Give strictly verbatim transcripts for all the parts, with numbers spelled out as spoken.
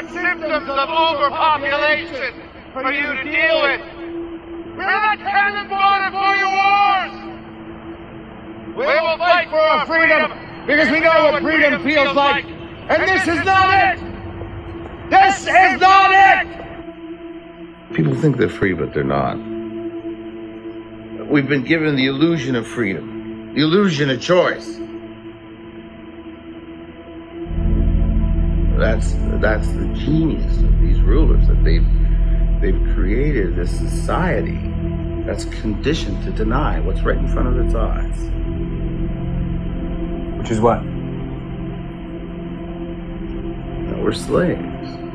symptoms of overpopulation for you to deal with. We're not cannon fodder for your wars. We will fight for our freedom because we know what freedom feels like. And this is not it. This is not it. People think they're free, but they're not. We've been given the illusion of freedom, the illusion of choice. That's that's the genius of these rulers, that they've they've created this society that's conditioned to deny what's right in front of its eyes. Which is what? That we're slaves.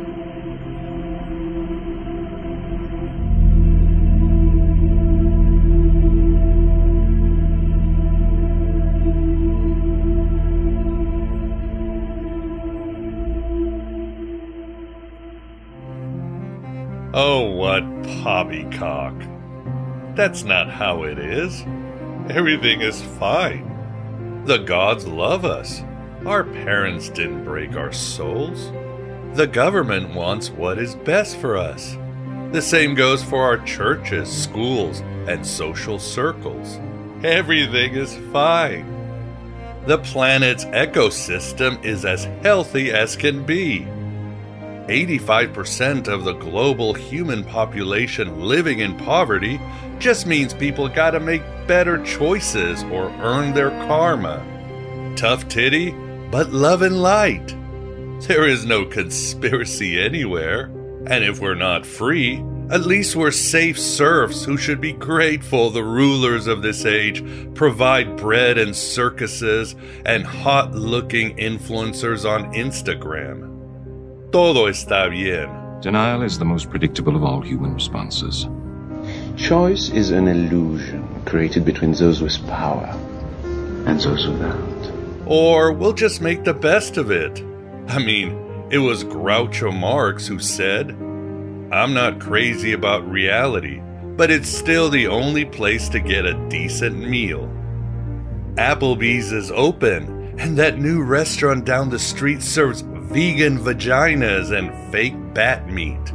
Oh, what poppycock. That's not how it is. Everything is fine. The gods love us. Our parents didn't break our souls. The government wants what is best for us. The same goes for our churches, schools, and social circles. Everything is fine. The planet's ecosystem is as healthy as can be. eighty-five percent of the global human population living in poverty just means people gotta make better choices or earn their karma. Tough titty, but love and light. There is no conspiracy anywhere. And if we're not free, at least we're safe serfs who should be grateful the rulers of this age provide bread and circuses and hot-looking influencers on Instagram. Todo está bien. Denial is the most predictable of all human responses. Choice is an illusion created between those with power and those without. Or we'll just make the best of it. I mean, it was Groucho Marx who said, "I'm not crazy about reality, but it's still the only place to get a decent meal." Applebee's is open, and that new restaurant down the street serves vegan vaginas and fake bat meat.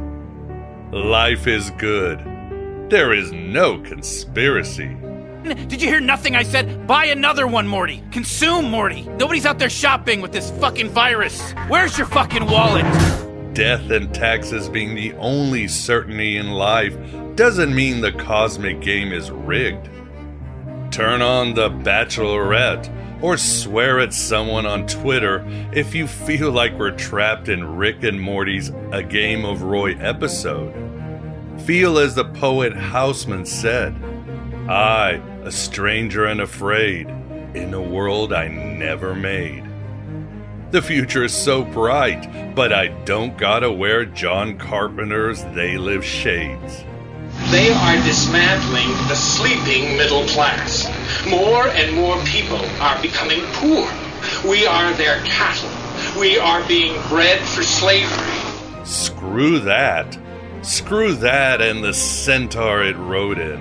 Life is good. There is no conspiracy. Did you hear nothing I said? Buy another one, Morty. Consume, Morty. Nobody's out there shopping with this fucking virus. Where's your fucking wallet? Death and taxes being the only certainty in life doesn't mean the cosmic game is rigged. Turn on The Bachelorette or swear at someone on Twitter if you feel like we're trapped in Rick and Morty's A Game of Roy episode. Feel as the poet Houseman said, "I, a stranger and afraid, in a world I never made." The future is so bright, but I don't gotta wear John Carpenter's They Live shades. They are dismantling the sleeping middle class. More and more people are becoming poor. We are their cattle. We are being bred for slavery. Screw that. Screw that and the centaur it rode in.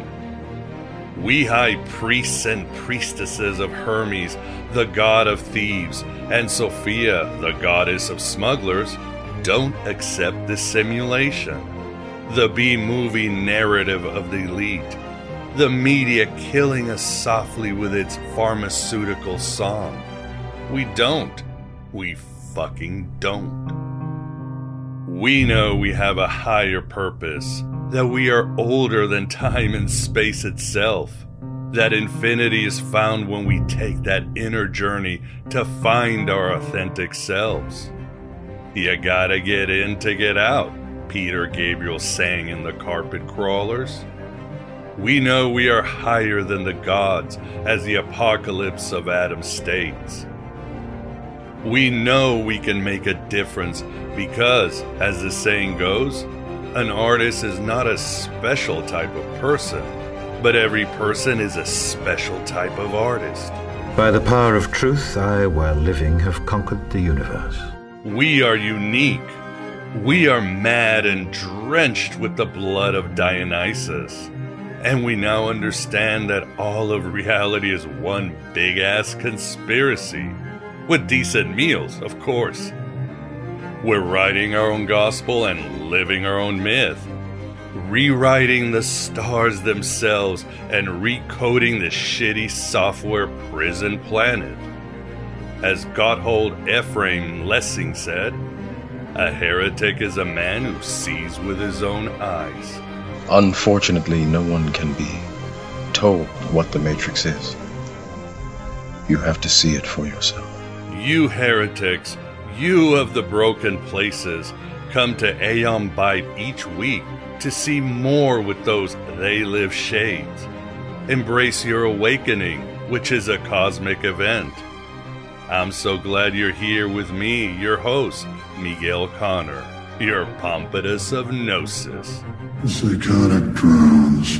We high priests and priestesses of Hermes, the god of thieves, and Sophia, the goddess of smugglers, don't accept the simulation. The B-movie narrative of the elite. The media killing us softly with its pharmaceutical song. We don't. We fucking don't. We know we have a higher purpose, that we are older than time and space itself, that infinity is found when we take that inner journey to find our authentic selves. You gotta get in to get out, Peter Gabriel sang in The Carpet Crawlers. We know we are higher than the gods, as the apocalypse of Adam states. We know we can make a difference because, as the saying goes, an artist is not a special type of person, but every person is a special type of artist. By the power of truth, I, while living, have conquered the universe. We are unique. We are mad and drenched with the blood of Dionysus. And we now understand that all of reality is one big-ass conspiracy. With decent meals, of course. We're writing our own gospel and living our own myth. Rewriting the stars themselves and recoding the shitty software prison planet. As Gotthold Ephraim Lessing said, a heretic is a man who sees with his own eyes. Unfortunately, no one can be told what the Matrix is. You have to see it for yourself. You heretics, you of the broken places, come to Aeon Byte each week to see more with those They Live shades. Embrace your awakening, which is a cosmic event. I'm so glad you're here with me, your host, Miguel Connor, your Pompatus of Gnosis. The psychotic drowns,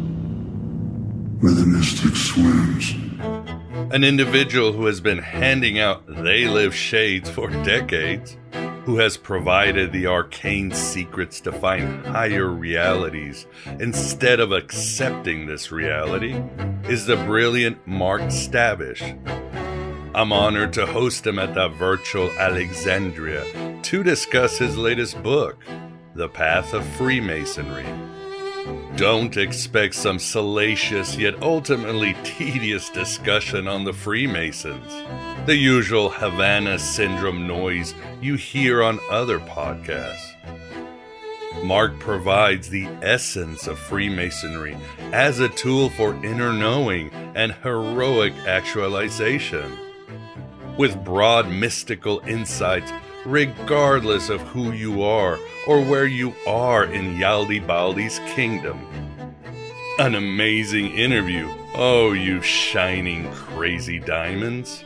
where the mystic swims. An individual who has been handing out They Live shades for decades, who has provided the arcane secrets to find higher realities instead of accepting this reality, is the brilliant Mark Stavish. I'm honored to host him at the virtual Alexandria to discuss his latest book, The Path of Freemasonry. Don't expect some salacious yet ultimately tedious discussion on the Freemasons, the usual Havana Syndrome noise you hear on other podcasts. Mark provides the essence of Freemasonry as a tool for inner knowing and heroic actualization, with broad mystical insights regardless of who you are or where you are in Yaldabaoth's kingdom. An amazing interview, oh you shining crazy diamonds.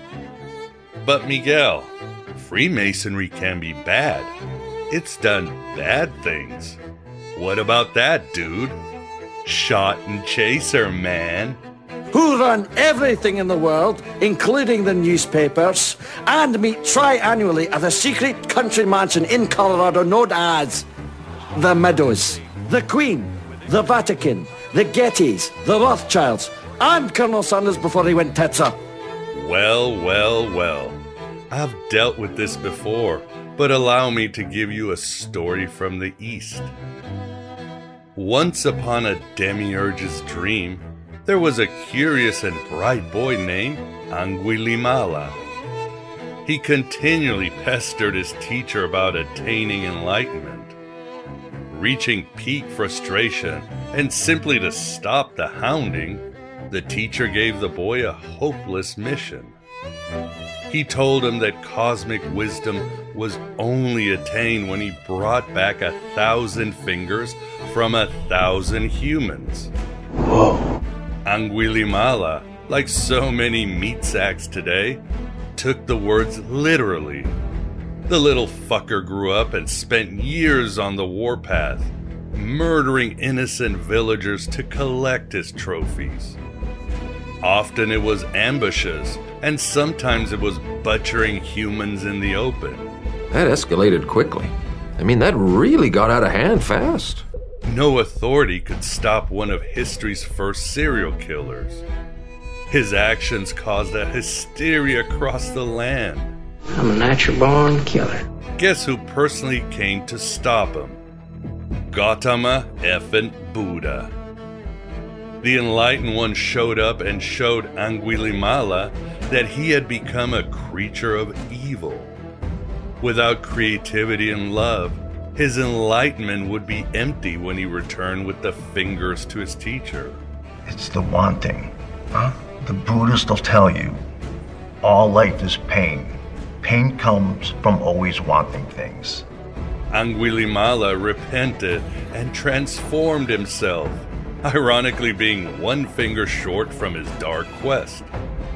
But Miguel, Freemasonry can be bad. It's done bad things. What about that, dude? Shot and chaser, man. Who run everything in the world, including the newspapers, and meet tri-annually at a secret country mansion in Colorado known as the Meadows. The Queen, the Vatican, the Gettys, the Rothschilds, and Colonel Sanders before he went tits up. Well, well, well. I've dealt with this before, but allow me to give you a story from the East. Once upon a demiurge's dream, there was a curious and bright boy named Angulimala. He continually pestered his teacher about attaining enlightenment. Reaching peak frustration, and simply to stop the hounding, the teacher gave the boy a hopeless mission. He told him that cosmic wisdom was only attained when he brought back a thousand fingers from a thousand humans. Whoa. Angulimala, like so many meat sacks today, took the words literally. The little fucker grew up and spent years on the warpath, murdering innocent villagers to collect his trophies. Often it was ambushes, and sometimes it was butchering humans in the open. That escalated quickly. I mean, that really got out of hand fast. No authority could stop one of history's first serial killers. His actions caused a hysteria across the land. I'm a natural-born killer. Guess who personally came to stop him? Gautama effing Buddha. The Enlightened One showed up and showed Angulimala that he had become a creature of evil. Without creativity and love, his enlightenment would be empty when he returned with the fingers to his teacher. It's the wanting. Huh? The Buddhists will tell you, all life is pain. Pain comes from always wanting things. Angulimala repented and transformed himself, ironically being one finger short from his dark quest.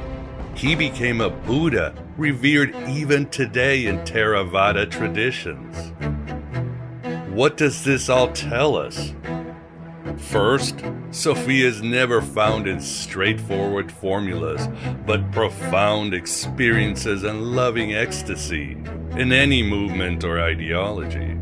He became a Buddha revered even today in Theravada traditions. What does this all tell us? First, Sophia is never found in straightforward formulas, but profound experiences and loving ecstasy in any movement or ideology.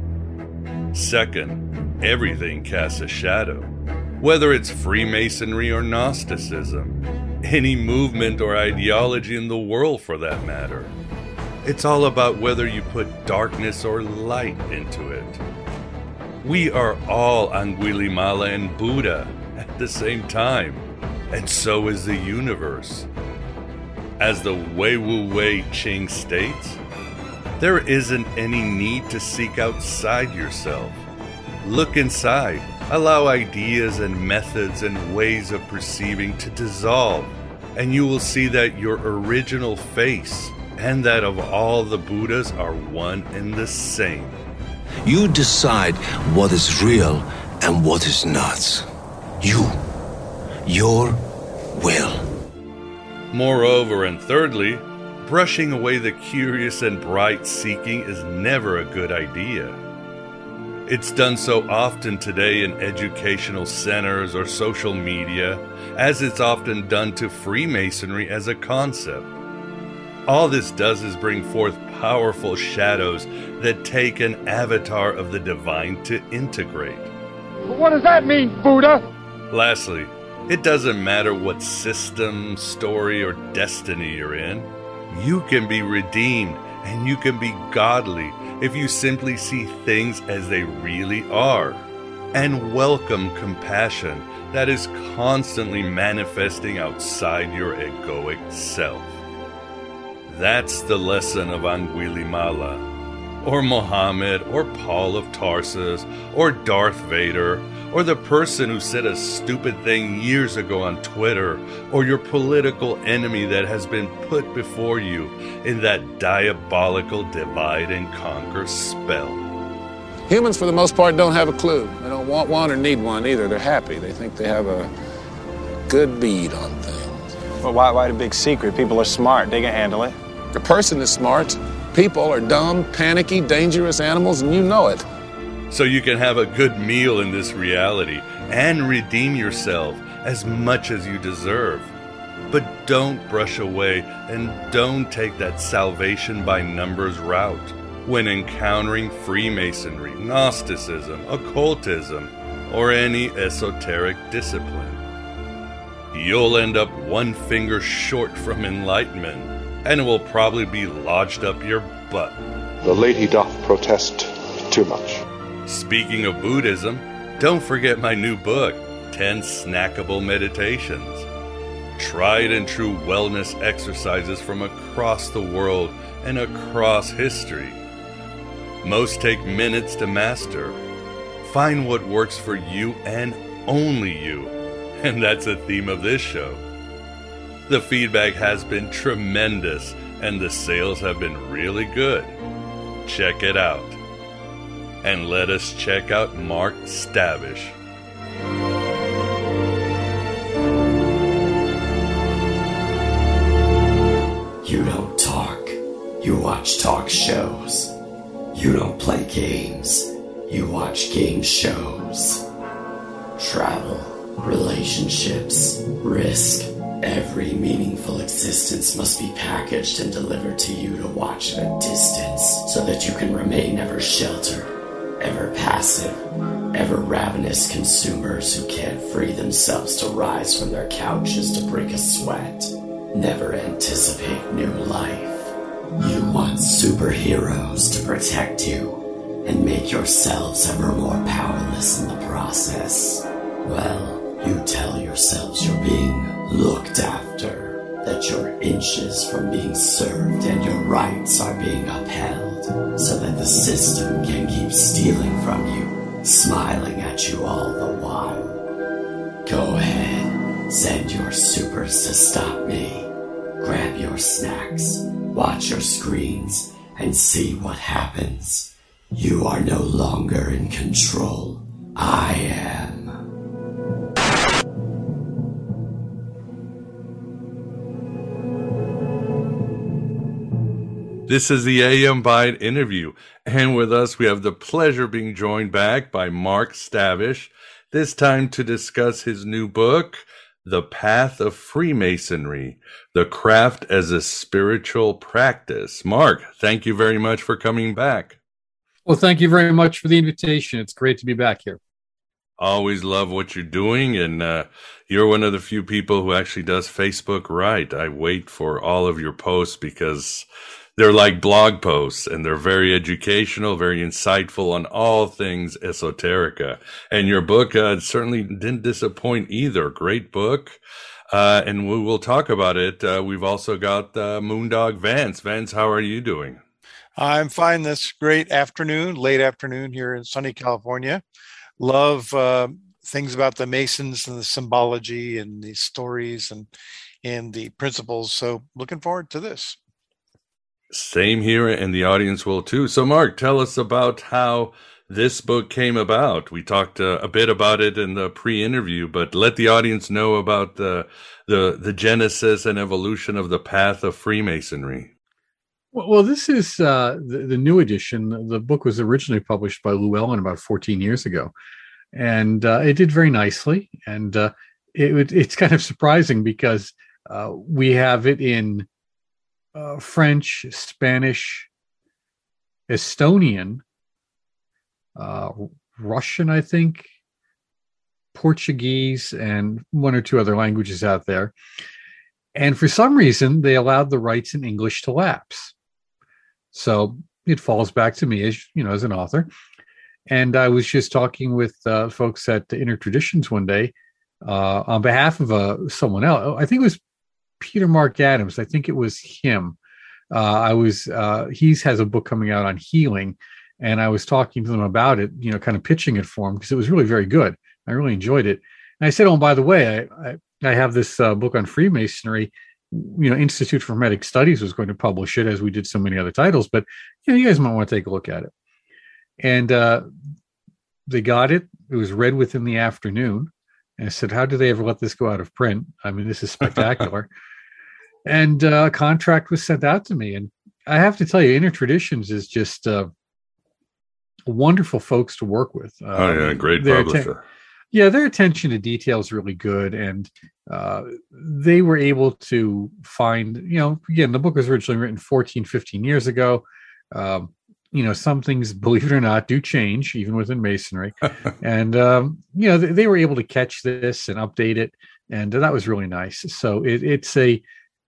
Second, everything casts a shadow, whether it's Freemasonry or Gnosticism, any movement or ideology in the world for that matter. It's all about whether you put darkness or light into it. We are all Angulimala and Buddha at the same time, and so is the universe. As the Wei Wu Wei Ching states, there isn't any need to seek outside yourself. Look inside. Allow ideas and methods and ways of perceiving to dissolve, and you will see that your original face and that of all the Buddhas are one and the same. You decide what is real and what is not. You. Your will. Moreover, and thirdly, brushing away the curious and bright seeking is never a good idea. It's done so often today in educational centers or social media, as it's often done to Freemasonry as a concept. All this does is bring forth powerful shadows that take an avatar of the divine to integrate. What does that mean, Buddha? Lastly, it doesn't matter what system, story, or destiny you're in. You can be redeemed and you can be godly if you simply see things as they really are and welcome compassion that is constantly manifesting outside your egoic self. That's the lesson of Angulimala, or Muhammad, or Paul of Tarsus, or Darth Vader, or the person who said a stupid thing years ago on Twitter, or your political enemy that has been put before you in that diabolical divide and conquer spell. Humans, for the most part, don't have a clue. They don't want one or need one either. They're happy. They think they have a good bead on things. Well, why, why the big secret? People are smart. They can handle it. The person is smart. People are dumb, panicky, dangerous animals, and you know it. So you can have a good meal in this reality and redeem yourself as much as you deserve. But don't brush away and don't take that salvation by numbers route when encountering Freemasonry, Gnosticism, occultism, or any esoteric discipline. You'll end up one finger short from enlightenment, and it will probably be lodged up your butt. The lady doth protest too much. Speaking of Buddhism, don't forget my new book, ten Snackable Meditations. Tried and true wellness exercises from across the world and across history. Most take minutes to master. Find what works for you and only you. And that's the theme of this show. The feedback has been tremendous and the sales have been really good. Check it out. And let us check out Mark Stavish. You don't talk. You watch talk shows. You don't play games. You watch game shows. Travel, relationships, risk. Every meaningful existence must be packaged and delivered to you to watch at a distance so that you can remain ever sheltered, ever passive, ever ravenous consumers who can't free themselves to rise from their couches to break a sweat, never anticipate new life. You want superheroes to protect you and make yourselves ever more powerless in the process. Well, you tell yourselves you're being looked after, that you're inches from being served and your rights are being upheld, so that the system can keep stealing from you, smiling at you all the while. Go ahead, send your supers to stop me. Grab your snacks, watch your screens, and see what happens. You are no longer in control. I am. This is the A M Byte interview, and with us we have the pleasure of being joined back by Mark Stavish, this time to discuss his new book, The Path of Freemasonry, The Craft as a Spiritual Practice. Mark, thank you very much for coming back. Well, thank you very much for the invitation. It's great to be back here. Always love what you're doing, and uh, you're one of the few people who actually does Facebook right. I wait for all of your posts because they're like blog posts, and they're very educational, very insightful on all things esoterica. And your book uh, certainly didn't disappoint either. Great book. Uh, and we will talk about it. Uh, we've also got uh, Moondog Vance. Vance, how are you doing? I'm fine this great afternoon, late afternoon here in sunny California. Love uh, things about the Masons and the symbology and the stories and and the principles. So looking forward to this. Same here, and the audience will too. So Mark, tell us about how this book came about. We talked uh, a bit about it in the pre-interview, but let the audience know about the the, the genesis and evolution of the path of Freemasonry. Well, well this is uh, the, the new edition. The book was originally published by Llewellyn about fourteen years ago, and uh, it did very nicely. And uh, it, it's kind of surprising because uh, we have it in uh, French, Spanish, Estonian, uh, Russian, I think, Portuguese, and one or two other languages out there. And for some reason, they allowed the rights in English to lapse. So it falls back to me as, you know, as an author. And I was just talking with uh, folks at Inner Traditions one day uh, on behalf of uh, someone else. I think it was Peter Mark Adams. I think it was him. Uh, I was, uh, he's has a book coming out on healing. And I was talking to them about it, you know, kind of pitching it for him because it was really very good. I really enjoyed it. And I said, oh, and by the way, I, I, I have this uh, book on Freemasonry. You know, Institute for Hermetic Studies was going to publish it, as we did so many other titles, but you know, you guys might want to take a look at it. And uh, they got it. It was read within the afternoon. And I said, how do they ever let this go out of print? I mean, this is spectacular. And uh, a contract was sent out to me. And I have to tell you, Inner Traditions is just uh, wonderful folks to work with. Um, oh, yeah, great publisher. Atten- yeah, their attention to detail is really good. And uh, they were able to find, you know, again, the book was originally written fourteen, fifteen years ago. Um, you know, some things, believe it or not, do change, even within Masonry. and, um, you know, they, they were able to catch this and update it. And that was really nice. So it, it's a,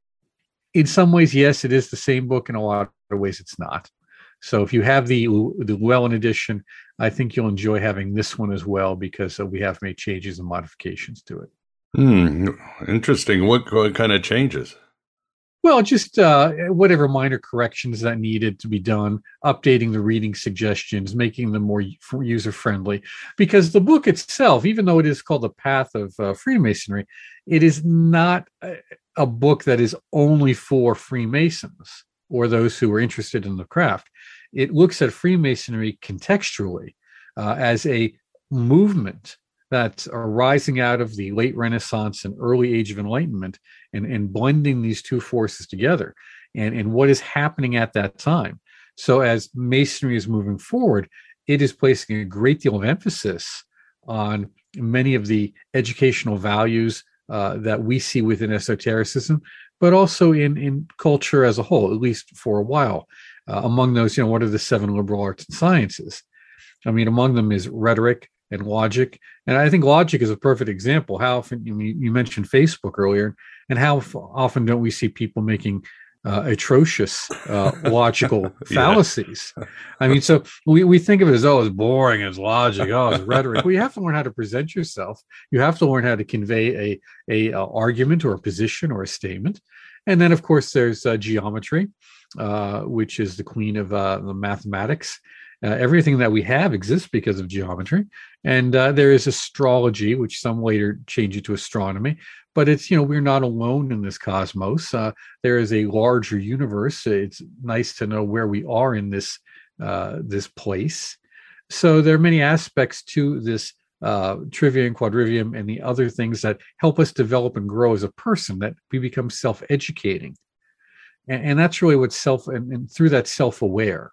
in some ways, yes, it is the same book. In a lot of ways, it's not. So if you have the the Llewellyn edition, I think you'll enjoy having this one as well because uh, we have made changes and modifications to it. Hmm. Interesting. What, what kind of changes? Well, just uh, whatever minor corrections that needed to be done, updating the reading suggestions, making them more user-friendly. Because the book itself, even though it is called The Path of uh, Freemasonry, it is not a, a book that is only for Freemasons or those who are interested in the craft. It looks at Freemasonry contextually uh, as a movement that's arising out of the late Renaissance and early Age of Enlightenment, and, and blending these two forces together and, and what is happening at that time. So as Masonry is moving forward, it is placing a great deal of emphasis on many of the educational values uh, that we see within esotericism, but also in, in culture as a whole, at least for a while. Uh, among those, you know, what are the seven liberal arts and sciences? I mean, among them is rhetoric and logic. And I think logic is a perfect example. How often, you, you mentioned Facebook earlier, and how often don't we see people making uh, atrocious uh, logical fallacies? Yeah. I mean, so we, we think of it as, oh, it's boring, it's logic, oh, it's rhetoric. Well, you have to learn how to present yourself. You have to learn how to convey a, a, a argument or a position or a statement. And then, of course, there's uh, geometry, uh, which is the queen of uh, the mathematics. Uh, everything that we have exists because of geometry. And uh, there is astrology, which some later change it to astronomy. But it's, you know, we're not alone in this cosmos. Uh, there is a larger universe. It's nice to know where we are in this uh, this place. So there are many aspects to this uh, trivium, quadrivium, and the other things that help us develop and grow as a person, that we become self-educating. And, and that's really what self, and, and through that self-aware.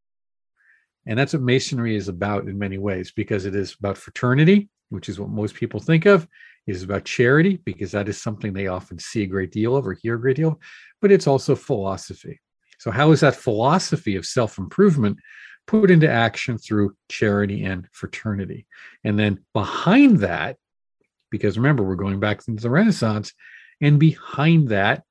And that's what Masonry is about in many ways, because it is about fraternity, which is what most people think of. It is about charity, because that is something they often see a great deal of or hear a great deal of. But it's also philosophy. So how is that philosophy of self-improvement put into action through charity and fraternity. And then behind that, because remember, we're going back into the Renaissance, and behind that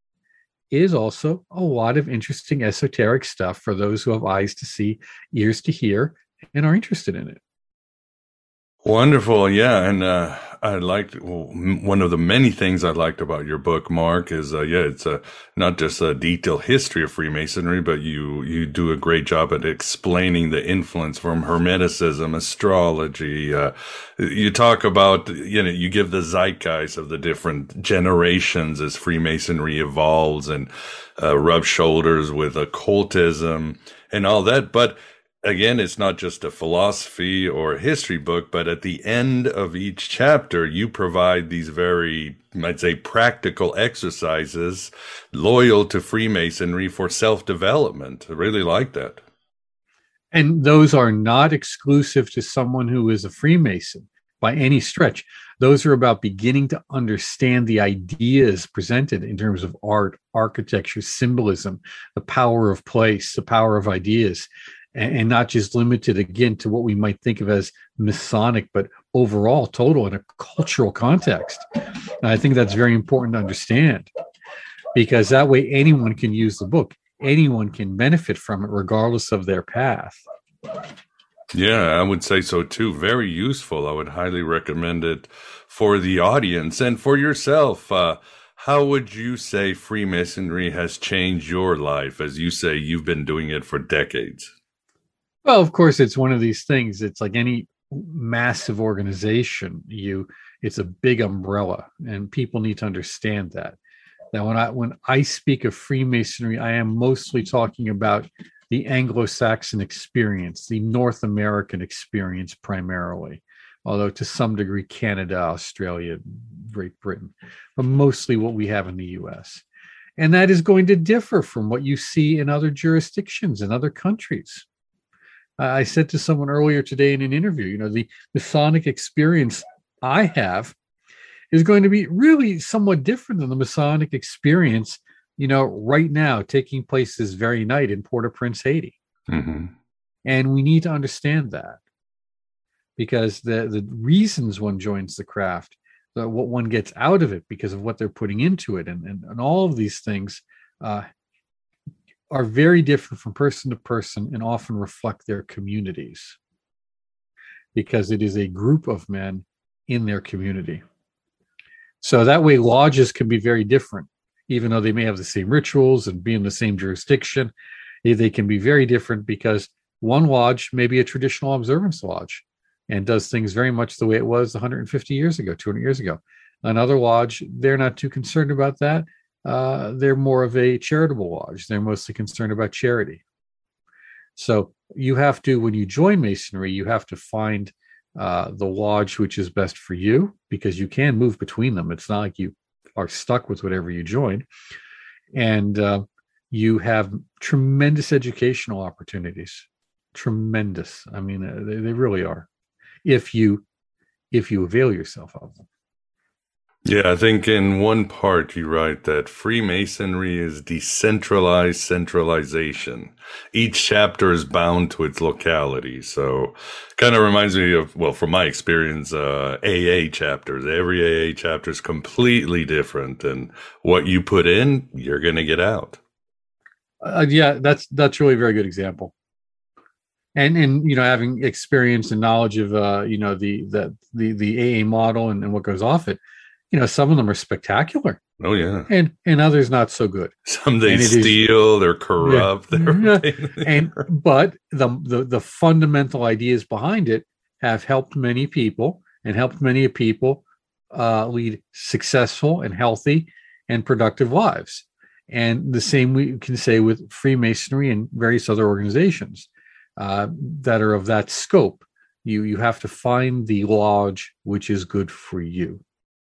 is also a lot of interesting esoteric stuff for those who have eyes to see, ears to hear, and are interested in it. Wonderful. Yeah. And uh, I liked, well, m- one of the many things I liked about your book, Mark, is, uh, yeah, it's uh, not just a detailed history of Freemasonry, but you, you do a great job at explaining the influence from Hermeticism, astrology. Uh, you talk about, you know, you give the zeitgeist of the different generations as Freemasonry evolves and uh, rubs shoulders with occultism and all that. But again, it's not just a philosophy or a history book, but at the end of each chapter, you provide these very, I'd say, practical exercises loyal to Freemasonry for self-development. I really like that. And those are not exclusive to someone who is a Freemason by any stretch. Those are about beginning to understand the ideas presented in terms of art, architecture, symbolism, the power of place, the power of ideas, and not just limited, again, to what we might think of as Masonic, but overall total in a cultural context. And I think that's very important to understand, because that way anyone can use the book. Anyone can benefit from it regardless of their path. Yeah, I would say so too. Very useful. I would highly recommend it for the audience and for yourself. Uh, how would you say Freemasonry has changed your life? As you say, you've been doing it for decades. Well, of course, it's one of these things. It's like any massive organization. You, it's a big umbrella, and people need to understand that. That when I when I speak of Freemasonry, I am mostly talking about the Anglo-Saxon experience, the North American experience primarily, although to some degree Canada, Australia, Great Britain, but mostly what we have in the U S. And that is going to differ from what you see in other jurisdictions in other countries. I said to someone earlier today in an interview, you know, the Masonic experience I have is going to be really somewhat different than the Masonic experience, you know, right now taking place this very night in Port-au-Prince, Haiti. Mm-hmm. And we need to understand that, because the, the reasons one joins the craft, the, what one gets out of it because of what they're putting into it, and, and, and all of these things uh, are very different from person to person and often reflect their communities, because it is a group of men in their community. So that way lodges can be very different, even though they may have the same rituals and be in the same jurisdiction. They can be very different because one lodge may be a traditional observance lodge and does things very much the way it was one hundred fifty years ago, two hundred years ago. Another lodge, they're not too concerned about that. Uh, they're more of a charitable lodge. They're mostly concerned about charity. So you have to, when you join Masonry, you have to find uh, the lodge which is best for you, because you can move between them. It's not like you are stuck with whatever you join. And uh, you have tremendous educational opportunities. Tremendous. I mean, uh, they, they really are, if you if you avail yourself of them. Yeah, I think in one part you write that Freemasonry is decentralized centralization. Each chapter is bound to its locality. So kind of reminds me of, well, from my experience, uh, A A chapters. Every A A chapter is completely different, and what you put in, you're going to get out. Uh, yeah, that's that's really a very good example. And and you know, having experience and knowledge of uh, you know the the the the A A model and, and what goes off it. You know, some of them are spectacular. Oh, yeah. And and others not so good. Some they steal, is, they're corrupt. Yeah, they're and but the, the the fundamental ideas behind it have helped many people and helped many people uh, lead successful and healthy and productive lives. And the same we can say with Freemasonry and various other organizations uh, that are of that scope. You you have to find the lodge which is good for you.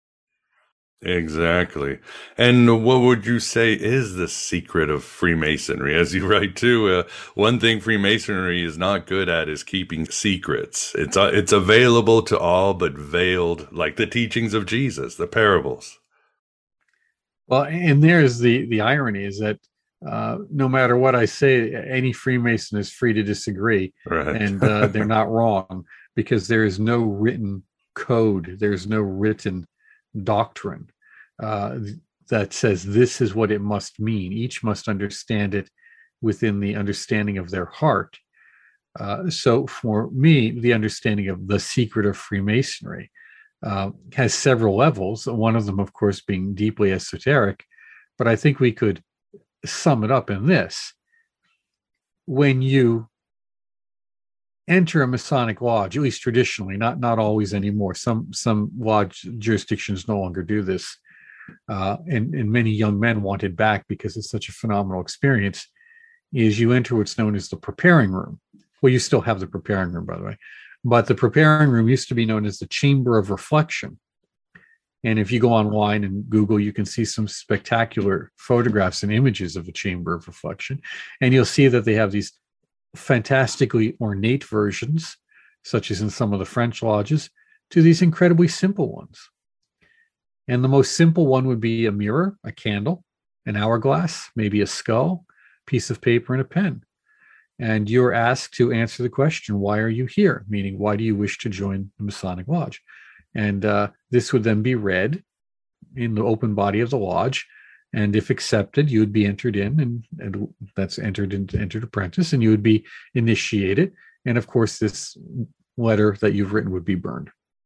Exactly. And what would you say is the secret of Freemasonry? As you write too, uh, one thing Freemasonry is not good at is keeping secrets. It's uh, it's available to all, but veiled, like the teachings of Jesus, the parables. Well, and there's the the irony is that uh, no matter what I say, any Freemason is free to disagree, right. and uh, they're not wrong, because there is no written code, there's no written doctrine uh, that says this is what it must mean. Each must understand it within the understanding of their heart. Uh, so for me, the understanding of the secret of Freemasonry uh, has several levels, one of them, of course, being deeply esoteric, but I think we could sum it up in this. When you enter a Masonic lodge, at least traditionally, not not always anymore. Some some lodge jurisdictions no longer do this, uh, and and many young men want it back because it's such a phenomenal experience. Is you enter what's known as the preparing room. Well, you still have the preparing room, by the way, but the preparing room used to be known as the Chamber of Reflection. And if you go online and Google, you can see some spectacular photographs and images of the Chamber of Reflection, and you'll see that they have these fantastically ornate versions, such as in some of the French lodges, to these incredibly simple ones. And the most simple one would be a mirror, a candle, an hourglass, maybe a skull, piece of paper, and a pen. And you're asked to answer the question, why are you here? Meaning, why do you wish to join the Masonic Lodge? And uh, this would then be read in the open body of the lodge. And if accepted, you would be entered in, and, and that's entered into entered apprentice, and you would be initiated. And of course, this letter that you've written would be burned.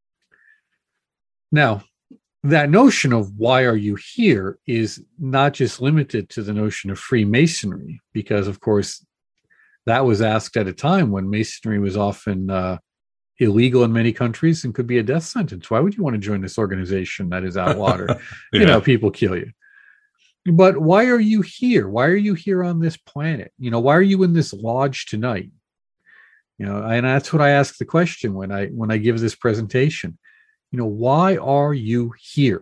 Now, that notion of why are you here is not just limited to the notion of Freemasonry, because of course, that was asked at a time when Masonry was often uh, illegal in many countries and could be a death sentence. Why would you want to join this organization that is outlawed? Or, yeah. You know, people kill you. But why are you here? Why are you here on this planet? You know, why are you in this lodge tonight? You know, and that's what I ask the question when I when I give this presentation. You know, why are you here?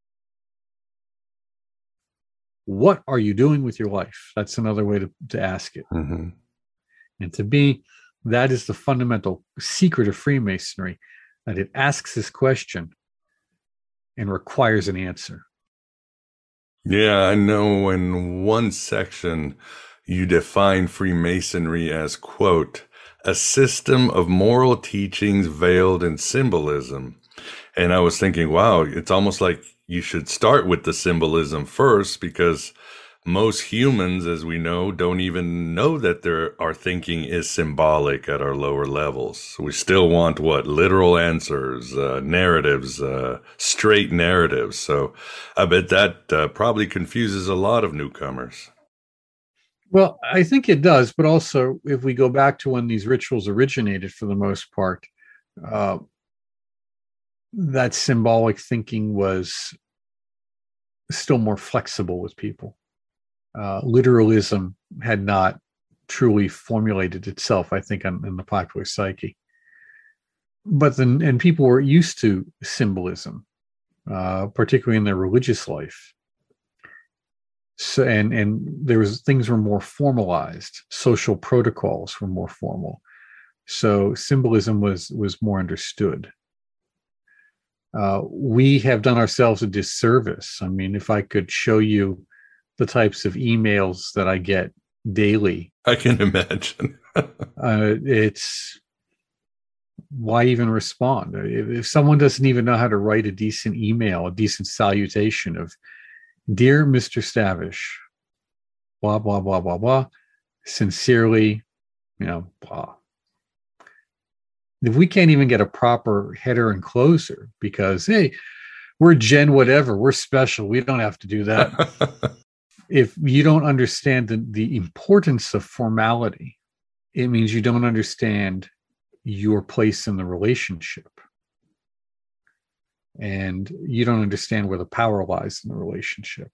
What are you doing with your life? That's another way to, to ask it. Mm-hmm. And to me, that is the fundamental secret of Freemasonry, that it asks this question and requires an answer. Yeah, I know in one section you define Freemasonry as, quote, a system of moral teachings veiled in symbolism. And I was thinking, wow, it's almost like you should start with the symbolism first, because most humans, as we know, don't even know that their our thinking is symbolic at our lower levels. We still want what? Literal answers, uh, narratives, uh, straight narratives. So I bet that uh, probably confuses a lot of newcomers. Well, I think it does, but also if we go back to when these rituals originated, for the most part, uh, that symbolic thinking was still more flexible with people. Uh, literalism had not truly formulated itself, I think, in, in the popular psyche. But then, and people were used to symbolism, uh, particularly in their religious life. So, and and there was things were more formalized. Social protocols were more formal. So symbolism was was more understood. Uh, we have done ourselves a disservice. I mean, if I could show you the types of emails that I get daily, I can imagine. uh, it's why even respond? If, if someone doesn't even know how to write a decent email, a decent salutation of, "Dear Mister Stavish, blah, blah, blah, blah, blah, sincerely," you know, blah. If we can't even get a proper header and closer because, hey, we're Gen whatever, we're special, we don't have to do that. If you don't understand the, the importance of formality, it means you don't understand your place in the relationship. And you don't understand where the power lies in the relationship.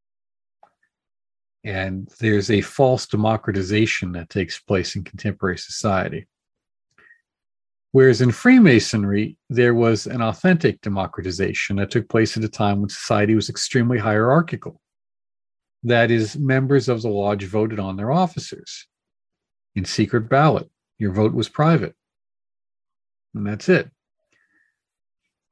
And there's a false democratization that takes place in contemporary society. Whereas in Freemasonry, there was an authentic democratization that took place at a time when society was extremely hierarchical. That is, members of the lodge voted on their officers in secret ballot. Your vote was private. And that's it.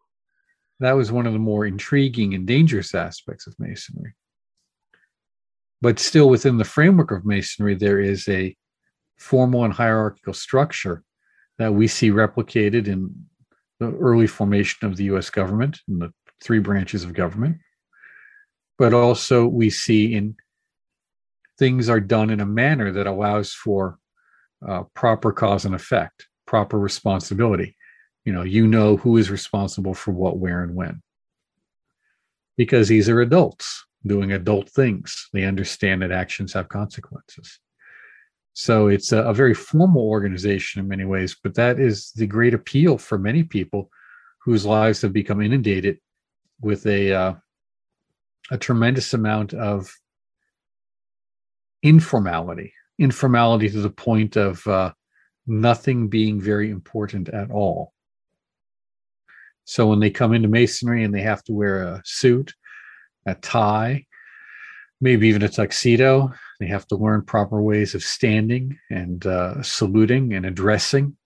That was one of the more intriguing and dangerous aspects of Masonry. But still within the framework of Masonry, there is a formal and hierarchical structure that we see replicated in the early formation of the U S government and the three branches of government. But also we see in things are done in a manner that allows for uh, proper cause and effect, proper responsibility. You know, you know who is responsible for what, where, and when. Because these are adults doing adult things. They understand that actions have consequences. So it's a, a very formal organization in many ways, but that is the great appeal for many people whose lives have become inundated with a uh, a tremendous amount of informality, informality to the point of uh, nothing being very important at all. So when they come into Masonry and they have to wear a suit, a tie, maybe even a tuxedo, they have to learn proper ways of standing and uh, saluting and addressing.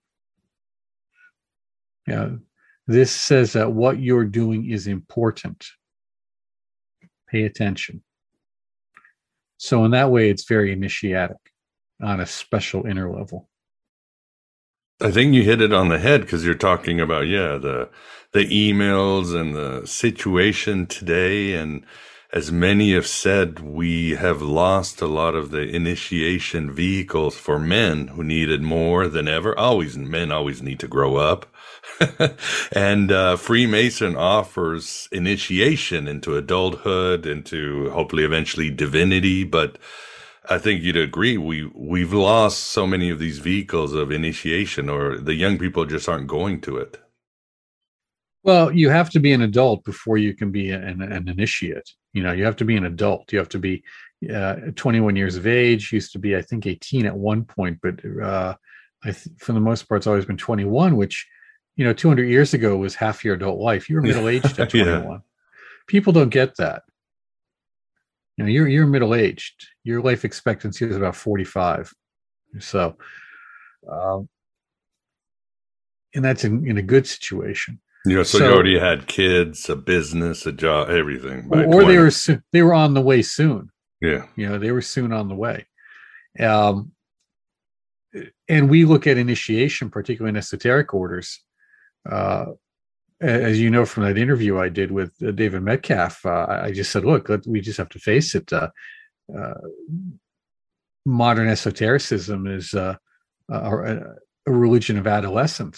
Yeah, this says that what you're doing is important. Pay attention. So in that way, it's very initiatic on a special inner level. I think you hit it on the head because you're talking about, yeah, the the emails and the situation today. And as many have said, we have lost a lot of the initiation vehicles for men who needed more than ever. Always, men always need to grow up. And uh, Freemason offers initiation into adulthood, into hopefully eventually divinity. But I think you'd agree, we, we've lost so many of these vehicles of initiation, or the young people just aren't going to it. Well, you have to be an adult before you can be an, an initiate. You know, you have to be an adult. You have to be uh, twenty-one years of age. Used to be, I think, eighteen at one point, but uh, I th- for the most part, it's always been twenty-one, which, you know, two hundred years ago was half your adult life. You were middle-aged at twenty-one. Yeah. People don't get that. You know, you're you're middle-aged. Your life expectancy is about forty-five. So, um, and that's in, in a good situation. Yeah, so, so you already had kids, a business, a job, everything. Or, or they were they were on the way soon. Yeah, you know, they were soon on the way. Um, and we look at initiation, particularly in esoteric orders. Uh, as you know from that interview I did with uh, David Metcalf, uh, I just said, look, let, we just have to face it. Uh, uh, modern esotericism is uh, a, a religion of adolescence.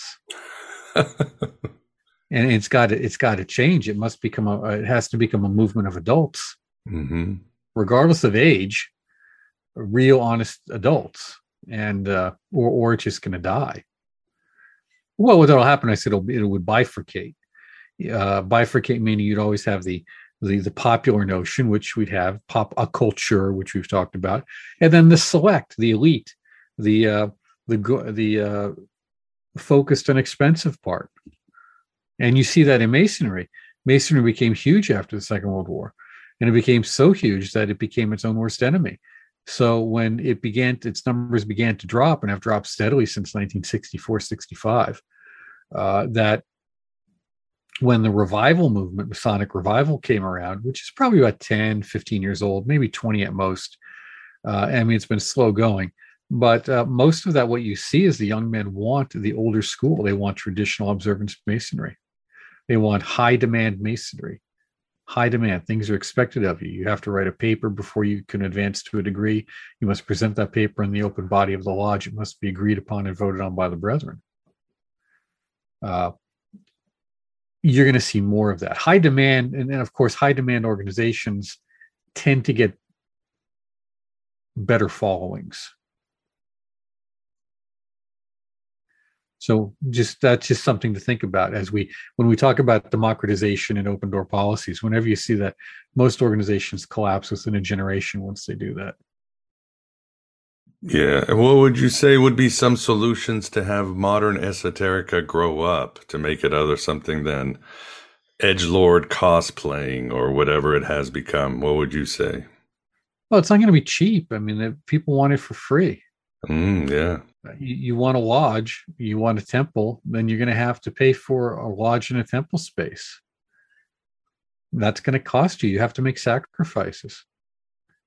And it's got to, it's got to change. It must become a, it has to become a movement of adults, mm-hmm. regardless of age, real, honest adults, and uh, or or it's just going to die. Well, what'll happen? I said it'll, it would bifurcate. Uh, bifurcate meaning you'd always have the the the popular notion, which we'd have pop a culture, which we've talked about, and then the select, the elite, the uh, the the uh, focused and expensive part. And you see that in Masonry. Masonry became huge after the Second World War. And it became so huge that it became its own worst enemy. So when it began, its numbers began to drop and have dropped steadily since nineteen sixty-four, sixty-five, uh, that when the revival movement, Masonic revival came around, which is probably about ten, fifteen years old, maybe twenty at most. Uh, I mean, it's been slow going. But uh, most of that, what you see is the young men want the older school. They want traditional observance Masonry. They want high demand Masonry. High demand. Things are expected of you. You have to write a paper before you can advance to a degree. You must present that paper in the open body of the lodge. It must be agreed upon and voted on by the brethren. Uh, you're going to see more of that. High demand, and, and of course, high demand organizations tend to get better followings. So just that's just something to think about as we when we talk about democratization and open door policies. Whenever you see that, most organizations collapse within a generation once they do that. Yeah. What would you say would be some solutions to have modern esoterica grow up to make it other something than edgelord cosplaying or whatever it has become? What would you say? Well, it's not going to be cheap. I mean, people want it for free. Mm, yeah. You, you want a lodge, you want a temple, then you're going to have to pay for a lodge and a temple space. That's going to cost you. You have to make sacrifices.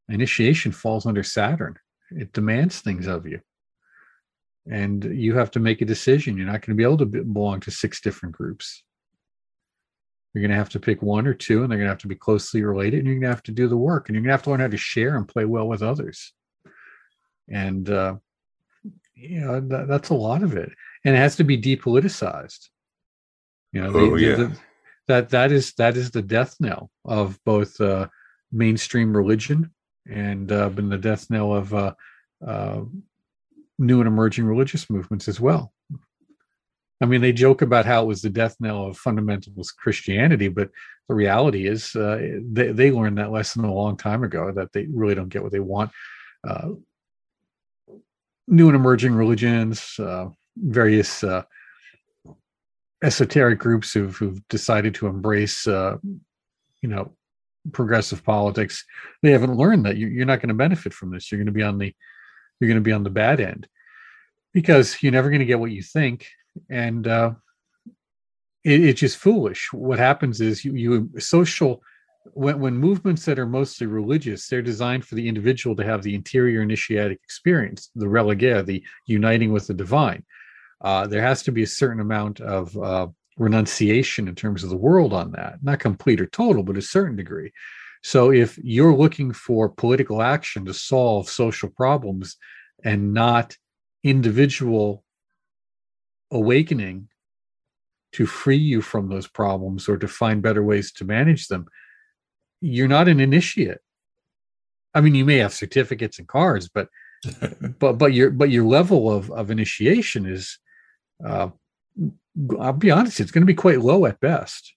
Initiation falls under Saturn. It demands things of you. And you have to make a decision. You're not going to be able to be, belong to six different groups. You're going to have to pick one or two, and they're going to have to be closely related, and you're going to have to do the work, and you're going to have to learn how to share and play well with others. And, uh, you know, that, that's a lot of it. And it has to be depoliticized. You know, oh, the, yeah. the, that, that is, that is the death knell of both uh, mainstream religion and uh, been the death knell of uh, uh, new and emerging religious movements as well. I mean, they joke about how it was the death knell of fundamentalist Christianity, but the reality is uh, they, they learned that lesson a long time ago, that they really don't get what they want. Uh, new and emerging religions, uh, various uh, esoteric groups who've, who've decided to embrace, uh, you know, progressive politics. They haven't learned that you, you're not going to benefit from this. You're going to be on the, you're going to be on the bad end, because you're never going to get what you think. And uh, it, it's just foolish. What happens is you, you social, when, when movements that are mostly religious, they're designed for the individual to have the interior initiatic experience, the religare, the uniting with the divine. Uh, there has to be a certain amount of uh, renunciation in terms of the world on that, not complete or total, but a certain degree. So if you're looking for political action to solve social problems and not individual awakening to free you from those problems or to find better ways to manage them, you're not an initiate. I mean, you may have certificates and cards, but but but your but your level of of initiation is, uh, I'll be honest, it's going to be quite low at best.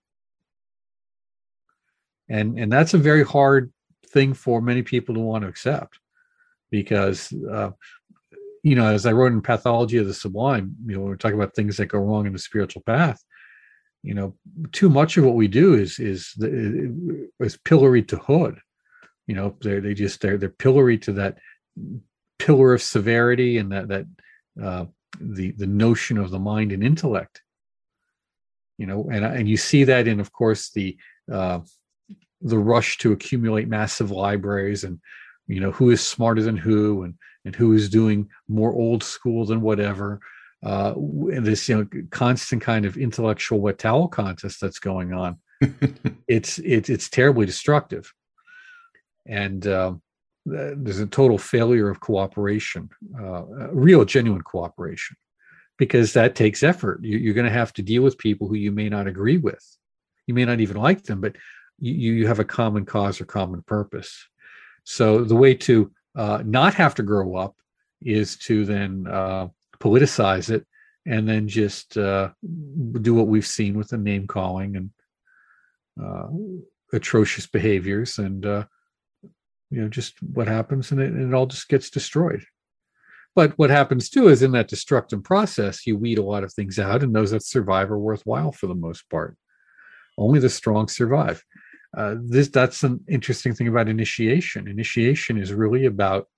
And and that's a very hard thing for many people to want to accept, because uh, you know, as I wrote in Pathology of the Sublime, you know, when we're talking about things that go wrong in the spiritual path, you know, too much of what we do is is is pilloried to hood. You know, they they just they're they're pilloried to that pillar of severity and that that uh, the the notion of the mind and intellect. You know, and and you see that in, of course, the uh, the rush to accumulate massive libraries, and you know, who is smarter than who, and and who is doing more old school than whatever. Uh, and this, you know, constant kind of intellectual wet towel contest that's going on. it's it's it's terribly destructive, and uh, there's a total failure of cooperation, uh, real genuine cooperation, because that takes effort. You, you're going to have to deal with people who you may not agree with. You may not even like them, but you you have a common cause or common purpose. So the way to uh, not have to grow up is to then uh, politicize it, and then just uh, do what we've seen with the name calling and uh, atrocious behaviors, and uh, you know, just what happens, and it, and it all just gets destroyed. But what happens too is, in that destructive process, you weed a lot of things out, and those that survive are worthwhile for the most part. Only the strong survive. Uh, this that's an interesting thing about initiation. Initiation is really about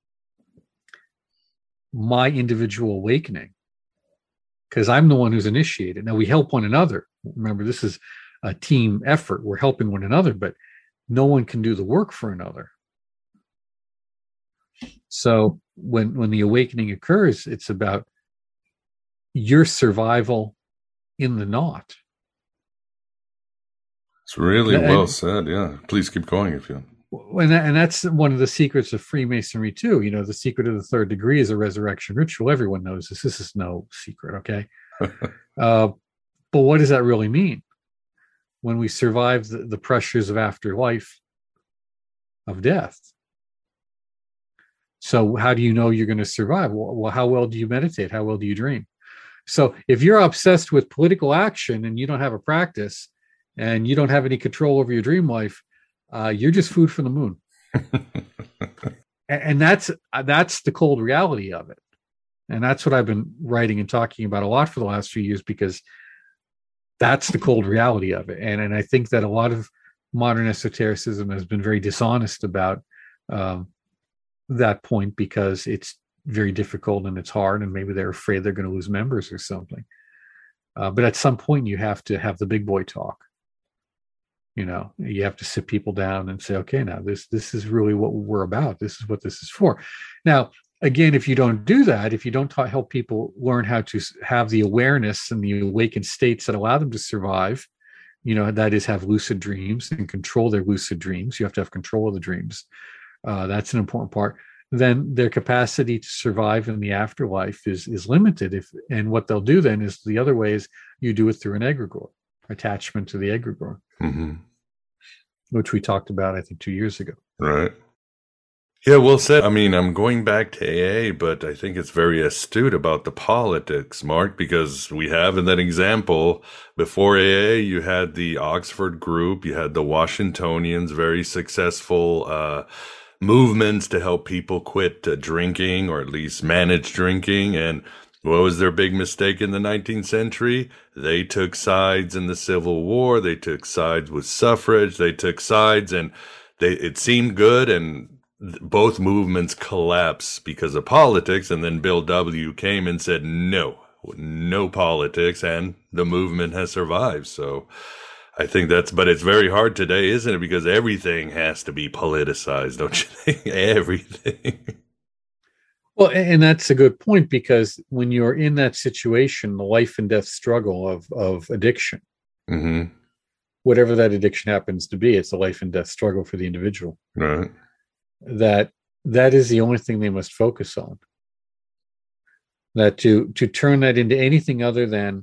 my individual awakening, because I'm the one who's initiated. Now, we help one another. Remember, this is a team effort. We're helping one another, but no one can do the work for another. So when when the awakening occurs, it's about your survival in the knot. It's really And- well said. Yeah. Please keep going if you. And, that, and that's one of the secrets of Freemasonry too. You know, the secret of the third degree is a resurrection ritual. Everyone knows this. This is no secret, okay? uh, but what does that really mean? When we survive the, the pressures of afterlife, of death. So how do you know you're going to survive? Well, well, how well do you meditate? How well do you dream? So if you're obsessed with political action and you don't have a practice, and you don't have any control over your dream life, uh, you're just food for the moon. and, and that's that's the cold reality of it. And that's what I've been writing and talking about a lot for the last few years, because that's the cold reality of it. And, and I think that a lot of modern esotericism has been very dishonest about um, that point, because it's very difficult and it's hard, and maybe they're afraid they're going to lose members or something. Uh, but at some point, you have to have the big boy talk. You know, you have to sit people down and say, okay, now this this is really what we're about. This is what this is for. Now, again, if you don't do that, if you don't ta- help people learn how to have the awareness and the awakened states that allow them to survive, you know, that is have lucid dreams and control their lucid dreams. You have to have control of the dreams. Uh, that's an important part. Then their capacity to survive in the afterlife is is limited. If and what they'll do then is the other way is you do it through an egregore, attachment to the egregore. Mm-hmm. Which we talked about, I think, two years ago. Right. Yeah, well said. I mean, I'm going back to A A, but I think it's very astute about the politics, Mark, because we have in that example, before A A, you had the Oxford group, you had the Washingtonians, very successful uh, movements to help people quit uh, drinking, or at least manage drinking. And what was their big mistake in the nineteenth century? They took sides in the Civil War. They took sides with suffrage. They took sides, and they it seemed good, and th- both movements collapsed because of politics. And then Bill W. came and said, no, no politics, and the movement has survived. So I think that's, but it's very hard today, isn't it? Because everything has to be politicized, don't you think? Everything. Well, and that's a good point, because when you're in that situation, the life and death struggle of of addiction, mm-hmm. whatever that addiction happens to be, it's a life and death struggle for the individual. Right. That that is the only thing they must focus on. That to to turn that into anything other than,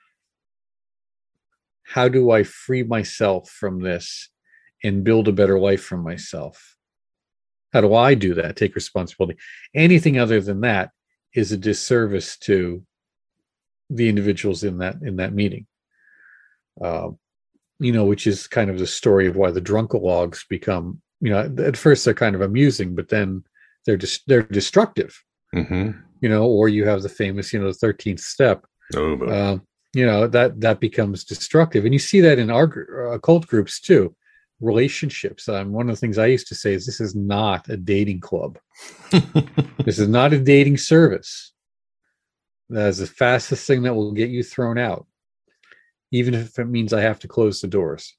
how do I free myself from this and build a better life for myself? How do I do that? Take responsibility. Anything other than that is a disservice to the individuals in that in that meeting. Uh, you know, which is kind of the story of why the drunkalogs become, you know, at first they're kind of amusing, but then they're just dis- they're destructive. Mm-hmm. You know, or you have the famous, you know, the thirteenth step. Oh, but. Uh, you know, that that becomes destructive, and you see that in our occult groups too. Relationships. Um, one of the things I used to say is, this is not a dating club. This is not a dating service. That is the fastest thing that will get you thrown out, even if it means I have to close the doors.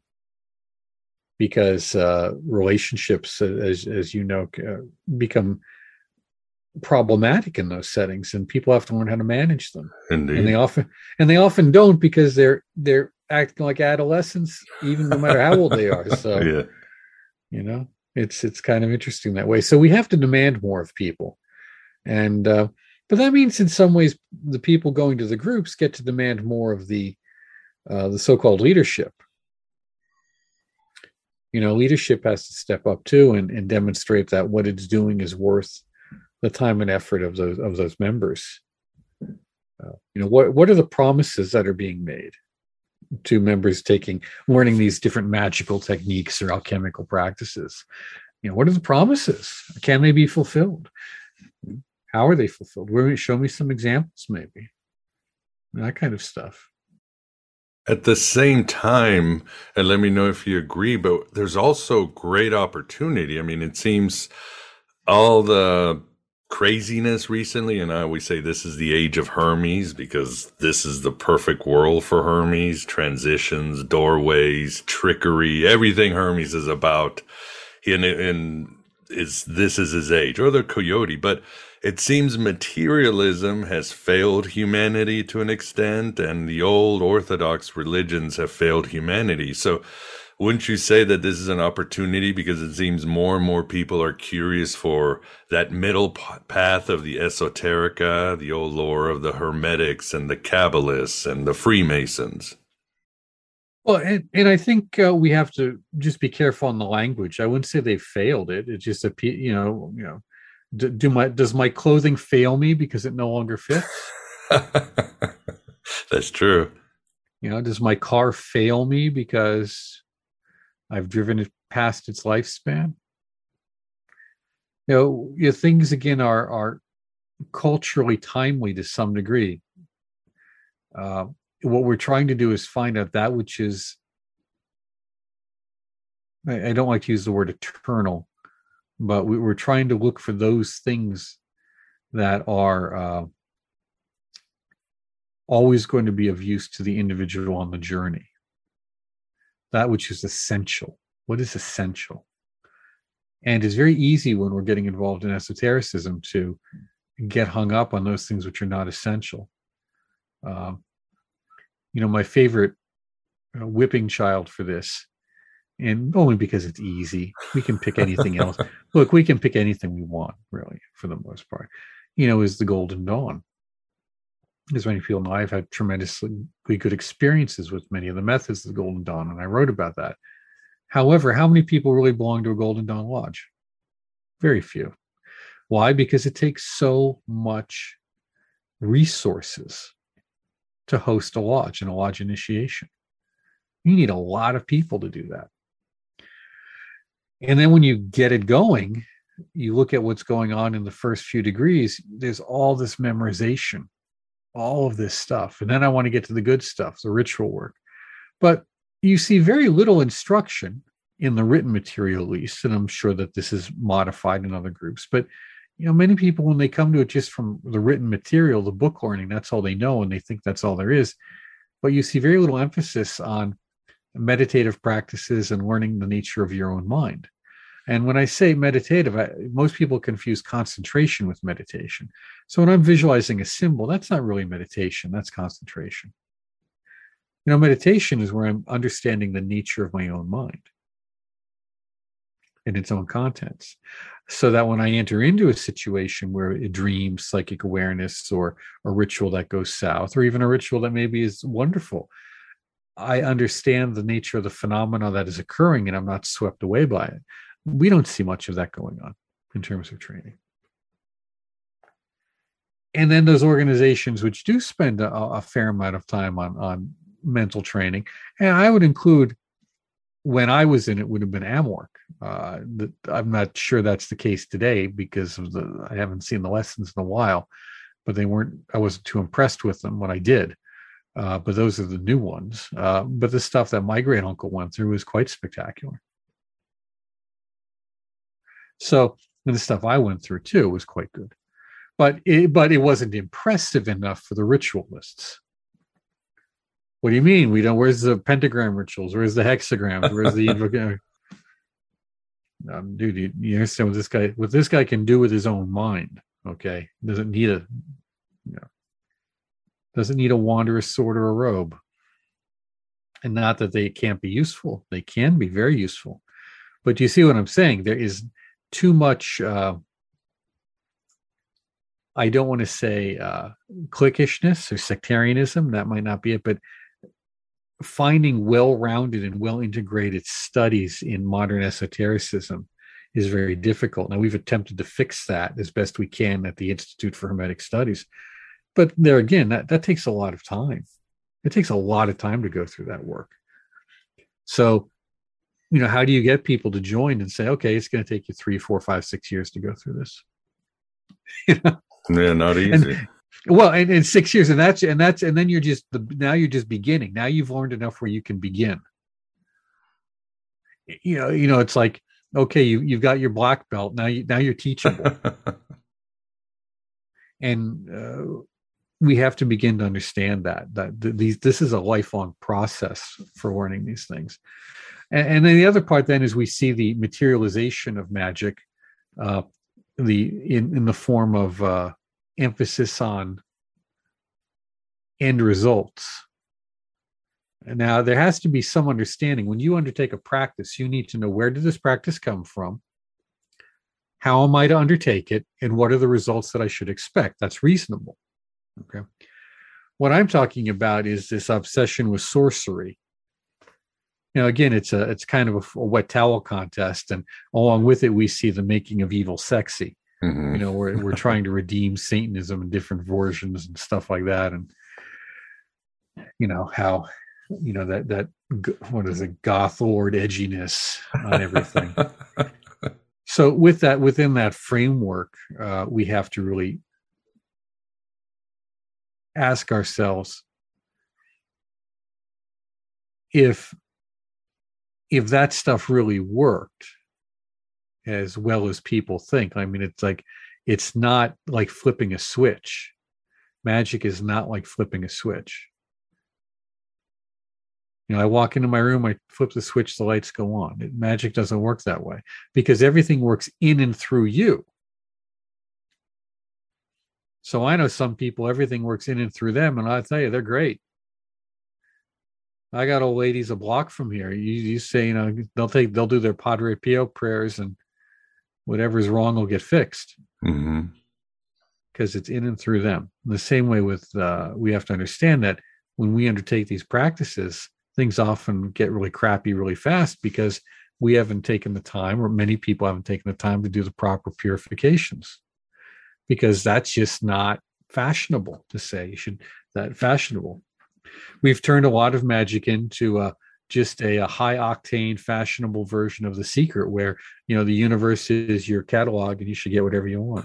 Because uh, relationships, as as you know, uh, become problematic in those settings, and people have to learn how to manage them. Indeed. And they often and they often don't, because they're they're acting like adolescents, even no matter how old they are. So, yeah. you know, it's it's kind of interesting that way. So we have to demand more of people, and uh, but that means in some ways the people going to the groups get to demand more of the uh, the so-called leadership. You know, leadership has to step up too and, and demonstrate that what it's doing is worth the time and effort of those of those members. Uh, you know, what what are the promises that are being made to members taking learning these different magical techniques or alchemical practices? You know, what are the promises? Can they be fulfilled? How are they fulfilled? Where, show me some examples, maybe. That kind of stuff. At the same time, and let me know if you agree, but there's also great opportunity. I mean, it seems all the craziness recently, and I always say this is the age of Hermes, because this is the perfect world for Hermes. Transitions, doorways, trickery, everything Hermes is about. And, and is this is his age, or the coyote. But it seems materialism has failed humanity to an extent, and the old orthodox religions have failed humanity. So wouldn't you say that this is an opportunity, because it seems more and more people are curious for that middle path of the esoterica, the old lore of the Hermetics and the Kabbalists and the Freemasons? Well, and, and I think uh, we have to just be careful on the language. I wouldn't say they failed it. It's just a, you know, you know, do, do my does my clothing fail me because it no longer fits? That's true. You know, does my car fail me because I've driven it past its lifespan? You know, you know, things again are are culturally timely to some degree. Uh, what we're trying to do is find out that which is, I, I don't like to use the word eternal, but we, we're trying to look for those things that are uh, always going to be of use to the individual on the journey. that which is essential. What is essential? And it's very easy when we're getting involved in esotericism to get hung up on those things which are not essential. Um, you know, my favorite uh, whipping child for this, and only because it's easy, we can pick anything else. Look, we can pick anything we want, really, for the most part, you know, is the Golden Dawn. As many people know, I've had tremendously good experiences with many of the methods of the Golden Dawn, and I wrote about that. However, how many people really belong to a Golden Dawn Lodge? Very few. Why? Because it takes so much resources to host a lodge and a lodge initiation. You need a lot of people to do that. And then when you get it going, you look at what's going on in the first few degrees, there's all this memorization, all of this stuff. And then I want to get to the good stuff, the ritual work. But you see very little instruction in the written material, at least, and I'm sure that this is modified in other groups. But you know, many people, when they come to it just from the written material, the book learning, that's all they know, and they think that's all there is. But you see very little emphasis on meditative practices and learning the nature of your own mind. And when I say meditative, I, most people confuse concentration with meditation. So when I'm visualizing a symbol, that's not really meditation, that's concentration. You know, meditation is where I'm understanding the nature of my own mind and its own contents, so that when I enter into a situation where a dream, psychic awareness, or a ritual that goes south, or even a ritual that maybe is wonderful, I understand the nature of the phenomena that is occurring and I'm not swept away by it. We don't see much of that going on in terms of training. And then those organizations which do spend a, a fair amount of time on, on mental training, and I would include, when I was in it, would have been Amorc. Uh, the, I'm not sure that's the case today because of the, I haven't seen the lessons in a while, but they weren't, I wasn't too impressed with them when I did. Uh, but those are the new ones. Uh, but the stuff that my great uncle went through was quite spectacular. So, and the stuff I went through too was quite good, but it, but it wasn't impressive enough for the ritualists. What do you mean? We don't. Where's the pentagram rituals? Where's the hexagrams? Where's the um, dude? You, you understand what this guy what this guy can do with his own mind? Okay, doesn't need a you know, doesn't need a wanderous sword or a robe. And not that they can't be useful; they can be very useful. But you see what I'm saying? There is too much. Uh, I don't want to say uh, cliquishness or sectarianism. That might not be it, but finding well-rounded and well-integrated studies in modern esotericism is very difficult. Now, we've attempted to fix that as best we can at the Institute for Hermetic Studies. But there again, that, that takes a lot of time. It takes a lot of time to go through that work. So, you know, how do you get people to join and say, okay, it's going to take you three, four, five, six years to go through this? You know? Yeah, not easy. And, well, and, and six years, and that's and that's and then you're just the now you're just beginning. Now you've learned enough where you can begin. You know, you know, it's like, okay, you you've got your black belt. Now you now you're teachable. And uh, we have to begin to understand that that th- these this is a lifelong process for learning these things. And, and then the other part then is we see the materialization of magic, uh, the in in the form of uh, emphasis on end results. Now, there has to be some understanding. When you undertake a practice, you need to know, where did this practice come from? How am I to undertake it? And what are the results that I should expect? That's reasonable. Okay. What I'm talking about is this obsession with sorcery. You know, again, it's a it's kind of a, a wet towel contest, and along with it, we see the making of evil sexy. Mm-hmm. You know, we're we're trying to redeem Satanism in different versions and stuff like that, and you know how, you know that that what is it, goth lord edginess on everything. So with that, within that framework, uh, we have to really ask ourselves if if that stuff really worked as well as people think. I mean, it's like, it's not like flipping a switch. Magic is not like flipping a switch. You know, I walk into my room, I flip the switch, the lights go on. It, magic doesn't work that way because everything works in and through you. So I know some people, everything works in and through them, and I'll tell you, they're great. I got old ladies a block from here. You, you say, you know, they'll take, they'll do their Padre Pio prayers, and whatever's wrong will get fixed because mm-hmm. it's in and through them. In the same way with, uh, we have to understand that when we undertake these practices, things often get really crappy really fast because we haven't taken the time, or many people haven't taken the time to do the proper purifications, because that's just not fashionable to say. You should, that fashionable. We've turned a lot of magic into uh, just a, a high octane fashionable version of The Secret, where, you know, the universe is your catalog and you should get whatever you want.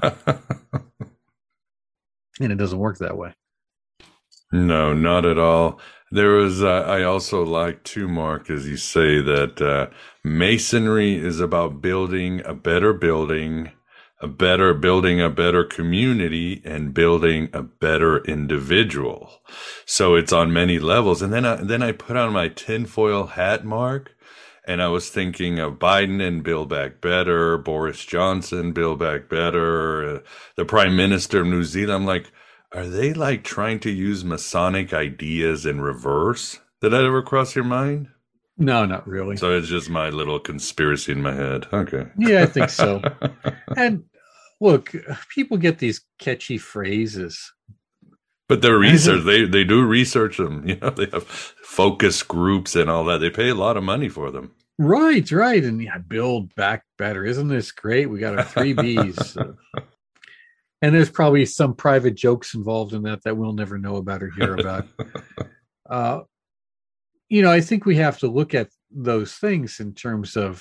And it doesn't work that way. No, not at all. There was, uh, I also like too, Mark, as you say, that uh, Masonry is about building a better building, a better building, a better community, and building a better individual. So it's on many levels. And then I, then I put on my tinfoil hat, Mark, and I was thinking of Biden and Build Back Better, Boris Johnson, Build Back Better, uh, the Prime Minister of New Zealand. I'm like, are they like trying to use Masonic ideas in reverse? Did that ever cross your mind? No, not really. So it's just my little conspiracy in my head. Okay. Yeah, I think so. And look, people get these catchy phrases. But they're research. They they do research them. You know, they have focus groups and all that. They pay a lot of money for them. Right, right. And yeah, Build Back Better. Isn't this great? We got our three B's. And there's probably some private jokes involved in that that we'll never know about or hear about. uh, you know, I think we have to look at those things in terms of,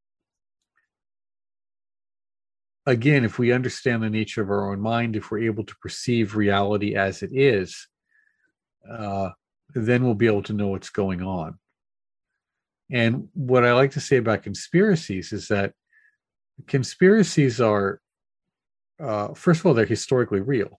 again, if we understand the nature of our own mind, if we're able to perceive reality as it is, uh, then we'll be able to know what's going on. And what I like to say about conspiracies is that conspiracies are, Uh, first of all, they're historically real.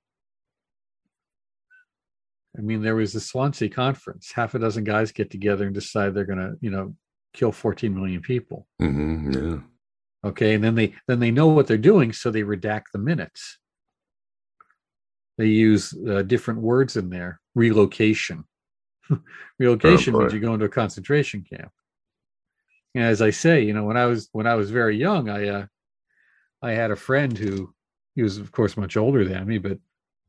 I mean, there was the Swansea conference. Half a dozen guys get together and decide they're going to, you know, kill fourteen million people. Mm-hmm, yeah. Okay, and then they then they know what they're doing, so they redact the minutes. They use uh, different words in there. Relocation. Relocation oh, means you go into a concentration camp. And as I say, you know, when I was when I was very young, I uh, I had a friend who. He was, of course, much older than me, but,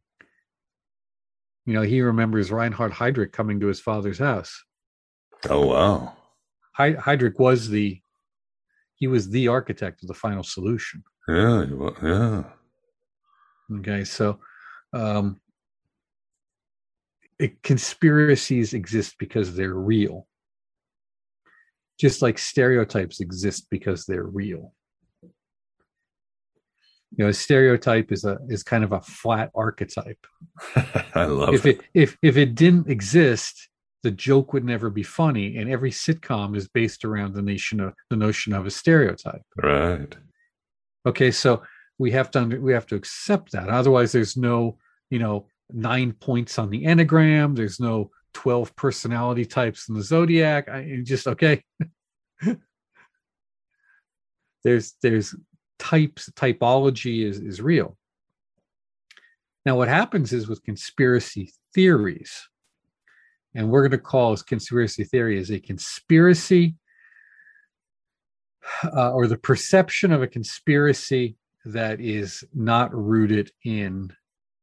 you know, he remembers Reinhard Heydrich coming to his father's house. Oh, wow. He- Heydrich was the, he was the architect of the final solution. Yeah, yeah. Okay, so um, it, conspiracies exist because they're real. Just like stereotypes exist because they're real. You know, a stereotype is a is kind of a flat archetype. I love if it. it. If if it didn't exist, the joke would never be funny, and every sitcom is based around the notion of the notion of a stereotype. Right. Okay, so we have to under, we have to accept that. Otherwise, there's no, you know, nine points on the Enneagram. There's no twelve personality types in the Zodiac. I just okay. there's there's types, typology is, is real. Now, what happens is with conspiracy theories, and we're going to call this conspiracy theory as a conspiracy uh, or the perception of a conspiracy that is not rooted in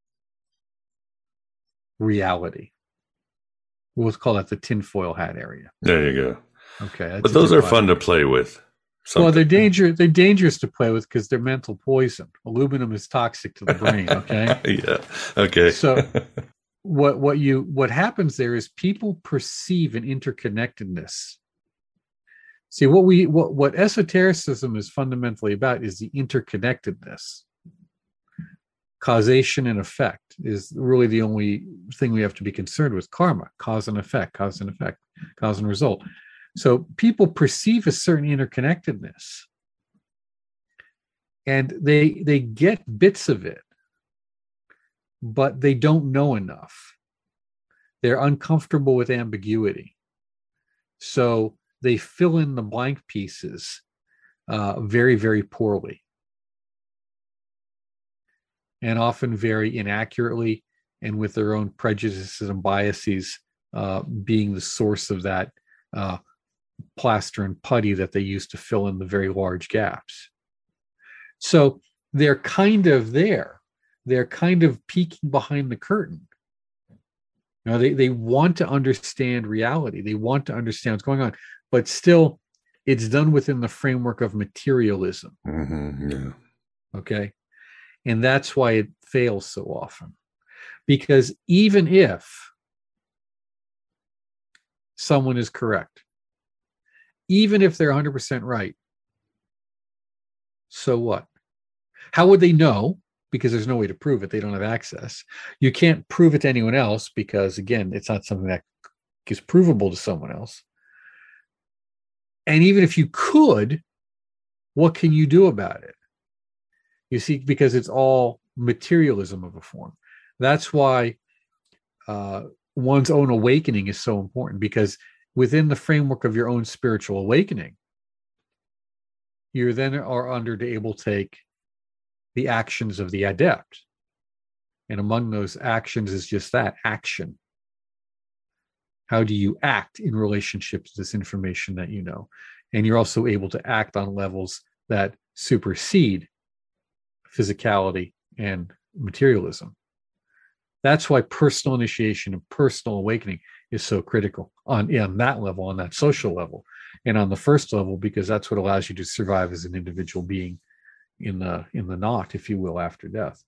reality. We'll call that the tinfoil hat area. There you go. Okay. But those are fun to play with. Something. Well, they're danger. They're dangerous to play with because they're mental poison. Aluminum is toxic to the brain. Okay. Yeah. Okay. So, what what you what happens there is people perceive an interconnectedness. See, what we what what esotericism is fundamentally about is the interconnectedness. Causation and effect is really the only thing we have to be concerned with. Karma, cause and effect, cause and effect, cause and result. So people perceive a certain interconnectedness, and they they get bits of it, but they don't know enough. They're uncomfortable with ambiguity. So they fill in the blank pieces uh, very, very poorly, and often very inaccurately, and with their own prejudices and biases uh, being the source of that uh, plaster and putty that they use to fill in the very large gaps. So they're kind of there. They're kind of peeking behind the curtain. You know, they, they want to understand reality. They want to understand what's going on, but still it's done within the framework of materialism. Mm-hmm, yeah. Okay. And that's why it fails so often. Because even if someone is correct, even if they're one hundred percent right, so what? How would they know? Because there's no way to prove it. They don't have access. You can't prove it to anyone else because, again, it's not something that is provable to someone else. And even if you could, what can you do about it? You see, because it's all materialism of a form. That's why uh, one's own awakening is so important, because within the framework of your own spiritual awakening, you then are under to able to take the actions of the adept. And among those actions is just that, action. How do you act in relationship to this information that you know? And you're also able to act on levels that supersede physicality and materialism. That's why personal initiation and personal awakening is so critical on, on that level, on that social level, and on the first level, because that's what allows you to survive as an individual being in the in the knot, if you will, after death.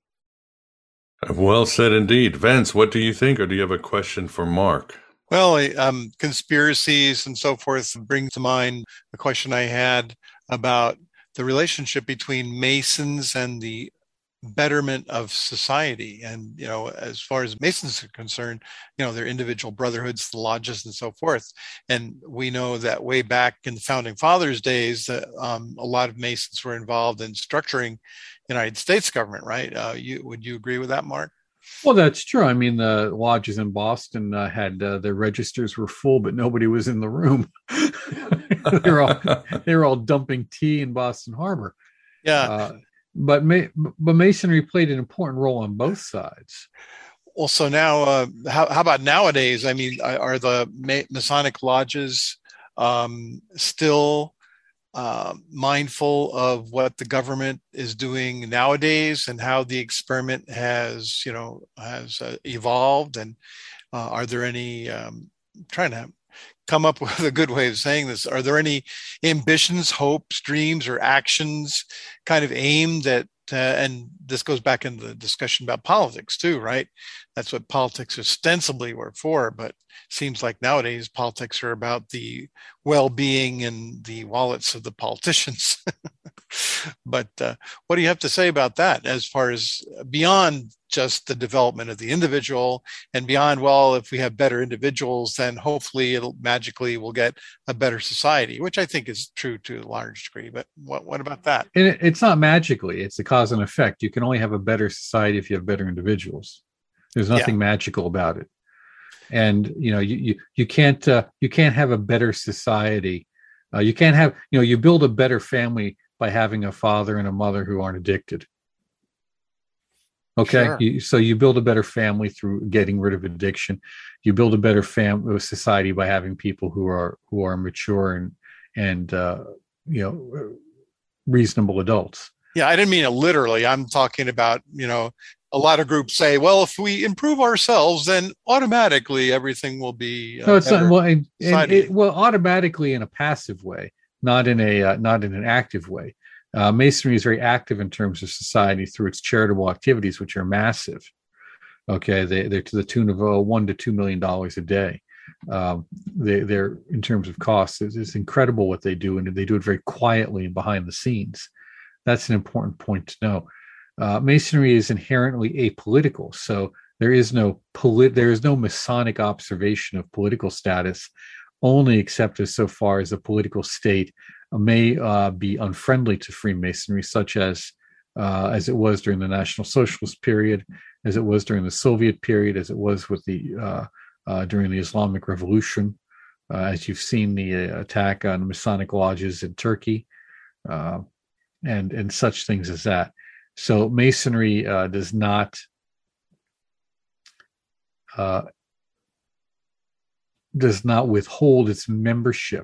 Well said indeed. Vince, what do you think, or do you have a question for Mark? Well, um, conspiracies and so forth bring to mind a question I had about the relationship between Masons and the betterment of society. And, you know, as far as Masons are concerned, you know, their individual brotherhoods, the lodges and so forth. And we know that way back in the Founding Fathers days, that um, a lot of Masons were involved in structuring the United States government, right? Uh, you, would you agree with that, Mark? Well, that's true. I mean, the lodges in Boston uh, had uh, their registers were full, but nobody was in the room. they were all they were all dumping tea in Boston Harbor. Yeah, uh, but ma- but Masonry played an important role on both sides. Well, so now, uh, how how about nowadays? I mean, are the Ma- Masonic lodges um, still Uh, mindful of what the government is doing nowadays and how the experiment has, you know, has uh, evolved? And uh, are there any, um, trying to come up with a good way of saying this, are there any ambitions, hopes, dreams, or actions kind of aimed at, uh, and this goes back into the discussion about politics too, right? That's what politics ostensibly were for, but seems like nowadays politics are about the well-being and the wallets of the politicians. But uh, what do you have to say about that, as far as beyond just the development of the individual and beyond, well, if we have better individuals, then hopefully it'll magically we'll get a better society, which I think is true to a large degree. But what, what about that? And it, it's not magically, it's a cause and effect. You can only have a better society if you have better individuals. There's nothing yeah. magical about it. And, you know, you, you, you can't, uh, you can't have a better society. Uh, you can't have, you know, you build a better family by having a father and a mother who aren't addicted. Okay. Sure. You, so you build a better family through getting rid of addiction. You build a better family society by having people who are, who are mature and, and, uh, you know, reasonable adults. Yeah. I didn't mean it literally. I'm talking about, you know, a lot of groups say, well, if we improve ourselves, then automatically everything will be. Uh, no, it's not. Well, and, and it, well, automatically in a passive way, not in a uh, not in an active way. Uh, Masonry is very active in terms of society through its charitable activities, which are massive. Okay, they they're to the tune of uh, one to two million dollars a day. Um, they they're in terms of costs, it's, it's incredible what they do, and they do it very quietly and behind the scenes. That's an important point to know. Uh, Masonry is inherently apolitical, so there is no polit- there is no Masonic observation of political status, only except as so far as a political state may uh, be unfriendly to Freemasonry, such as uh, as it was during the National Socialist period, as it was during the Soviet period, as it was with the uh, uh, during the Islamic Revolution. uh, as you've seen the uh, attack on Masonic lodges in Turkey, uh, and and such things as that. So Masonry uh, does not uh, does not withhold its membership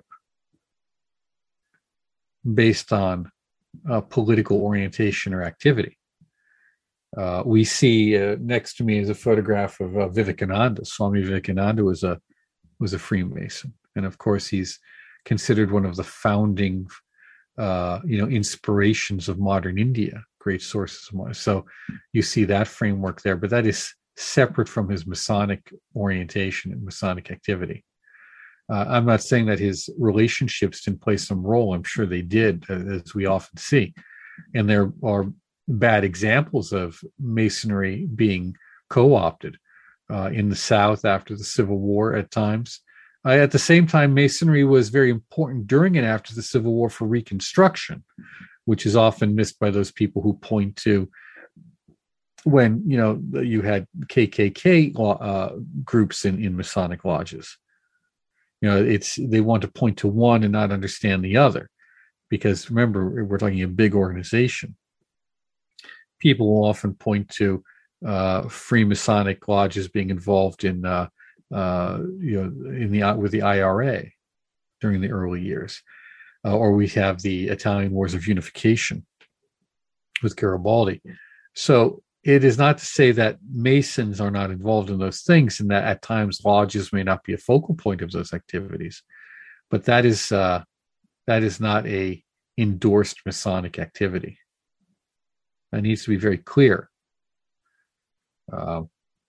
based on uh, political orientation or activity. Uh, we see uh, next to me is a photograph of uh, Vivekananda. Swami Vivekananda was a was a Freemason, and of course he's considered one of the founding, uh, you know, inspirations of modern India. Great sources of modern. So you see that framework there, but that is separate from his Masonic orientation and Masonic activity. Uh, I'm not saying that his relationships didn't play some role. I'm sure they did, as we often see, and there are bad examples of Masonry being co-opted uh, in the South after the Civil War at times. Uh, at the same time, Masonry was very important during and after the Civil War for Reconstruction, which is often missed by those people who point to when, you know, you had K K K uh, groups in, in Masonic lodges. You know, it's they want to point to one and not understand the other, because remember, we're talking a big organization. People will often point to uh, Freemasonic lodges being involved in, uh, uh, you know, in the with the I R A during the early years, uh, or we have the Italian Wars of Unification with Garibaldi. So it is not to say that Masons are not involved in those things, and that at times lodges may not be a focal point of those activities, but that is uh, that is not a endorsed Masonic activity. That needs to be very clear. Uh,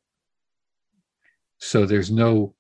so there's no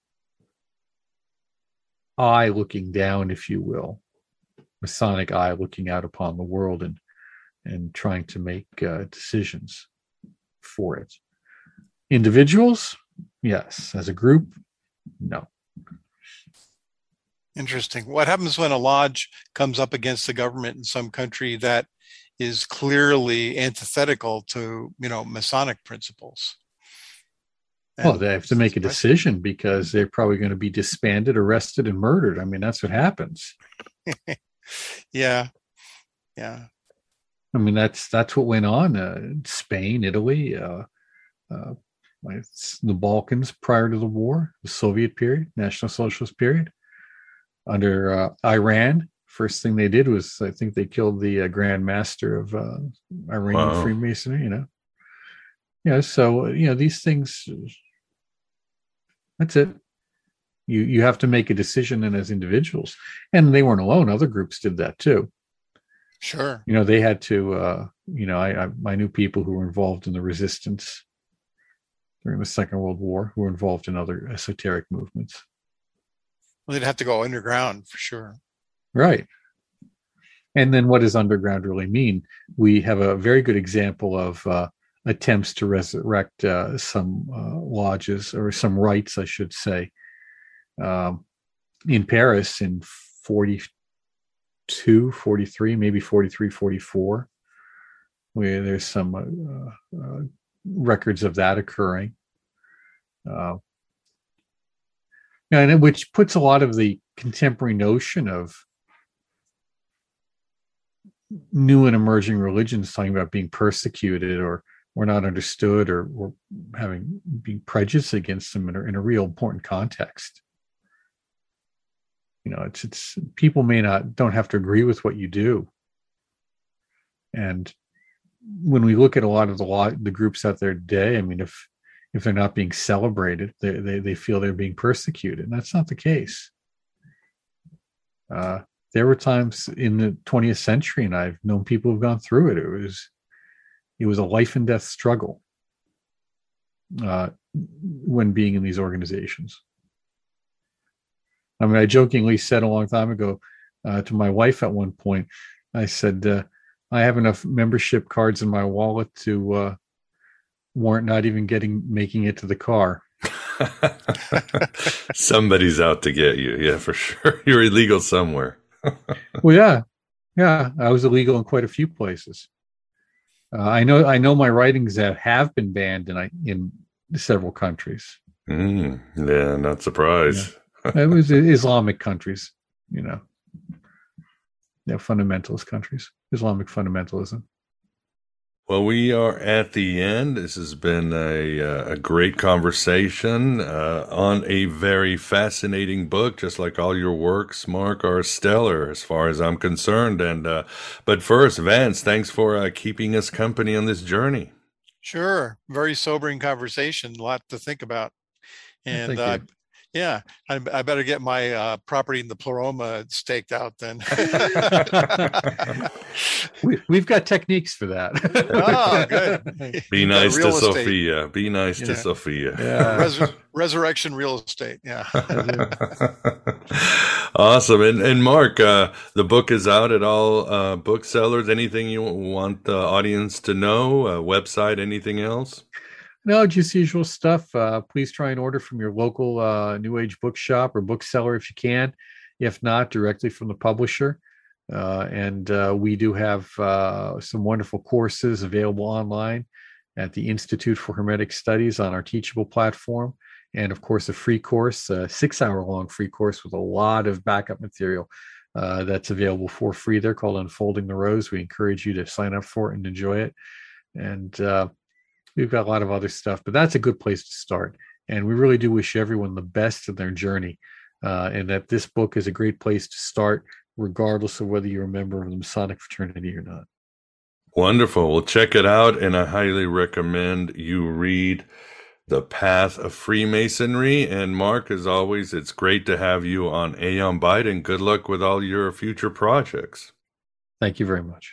eye looking down, if you will, Masonic eye looking out upon the world and and trying to make uh, decisions for it. Individuals, yes. As a group, no. Interesting. What happens when a lodge comes up against the government in some country that is clearly antithetical to, you know, Masonic principles? And well, they have to make a decision because they're probably going to be disbanded, arrested, and murdered. I mean, that's what happens. yeah. Yeah. I mean, that's that's what went on uh, in Spain, Italy, uh, uh, the Balkans prior to the war, the Soviet period, National Socialist period. Under uh, Iran, first thing they did was, I think they killed the uh, Grand Master of uh, Iranian Wow. Freemasonry, you know. Yeah, so, you know, these things, that's it. You you have to make a decision, and as individuals. And they weren't alone. Other groups did that too. Sure. You know, they had to, uh, you know, I, I, I knew people who were involved in the resistance during the Second World War who were involved in other esoteric movements. Well, they'd have to go underground for sure. Right. And then what does underground really mean? We have a very good example of uh, attempts to resurrect uh, some uh, lodges, or some rites, I should say, um, in Paris in forty-two, forty-three, maybe forty-three, forty-four, where there's some uh, uh, records of that occurring. Uh, and which puts a lot of the contemporary notion of new and emerging religions talking about being persecuted or or not understood, or, or having being prejudiced against them in a, in a real important context. You know, it's it's people may not don't have to agree with what you do, and when we look at a lot of the law, the groups out there today, I mean, if if they're not being celebrated, they they, they feel they're being persecuted, and that's not the case. Uh, there were times in the twentieth century, and I've known people who've gone through it. It was it was a life and death struggle uh, when being in these organizations. I mean, I jokingly said a long time ago uh, to my wife at one point, I said, uh, I have enough membership cards in my wallet to uh, warrant not even getting making it to the car. Somebody's out to get you. Yeah, for sure. You're illegal somewhere. Well, yeah. Yeah, I was illegal in quite a few places. Uh, I know I know my writings that have been banned in, in several countries. Mm, yeah, not surprised. Yeah. It was Islamic countries, you know. Yeah, fundamentalist countries, Islamic fundamentalism. Well, we are at the end. This has been a uh, a great conversation uh, on a very fascinating book, just like all your works, Mark, are stellar as far as I'm concerned. And uh, but first, Vance, thanks for uh, keeping us company on this journey. Sure, very sobering conversation, a lot to think about, and Thank uh, you. yeah, I, I better get my uh, property in the Pleroma staked out then. we, we've got techniques for that. Oh, good. Be You've got nice to real estate. Sophia. Be nice to Yeah. Sophia. Yeah. Resur- resurrection real estate. Yeah. Awesome. And and Mark, uh, the book is out at all uh, booksellers. Anything you want the audience to know? Uh, website, anything else? No, just usual stuff. Uh, please try and order from your local uh, New Age bookshop or bookseller if you can. If not, directly from the publisher. Uh, and uh, we do have uh, some wonderful courses available online at the Institute for Hermetic Studies on our Teachable platform. And of course, a free course, a six hour long free course with a lot of backup material uh, that's available for free there called Unfolding the Rose. We encourage you to sign up for it and enjoy it. And uh, we've got a lot of other stuff, but that's a good place to start. And we really do wish everyone the best in their journey. Uh, and that this book is a great place to start, regardless of whether you're a member of the Masonic fraternity or not. Wonderful. Well, check it out. And I highly recommend you read The Path of Freemasonry. And Mark, as always, it's great to have you on Aeon Byte, and good luck with all your future projects. Thank you very much.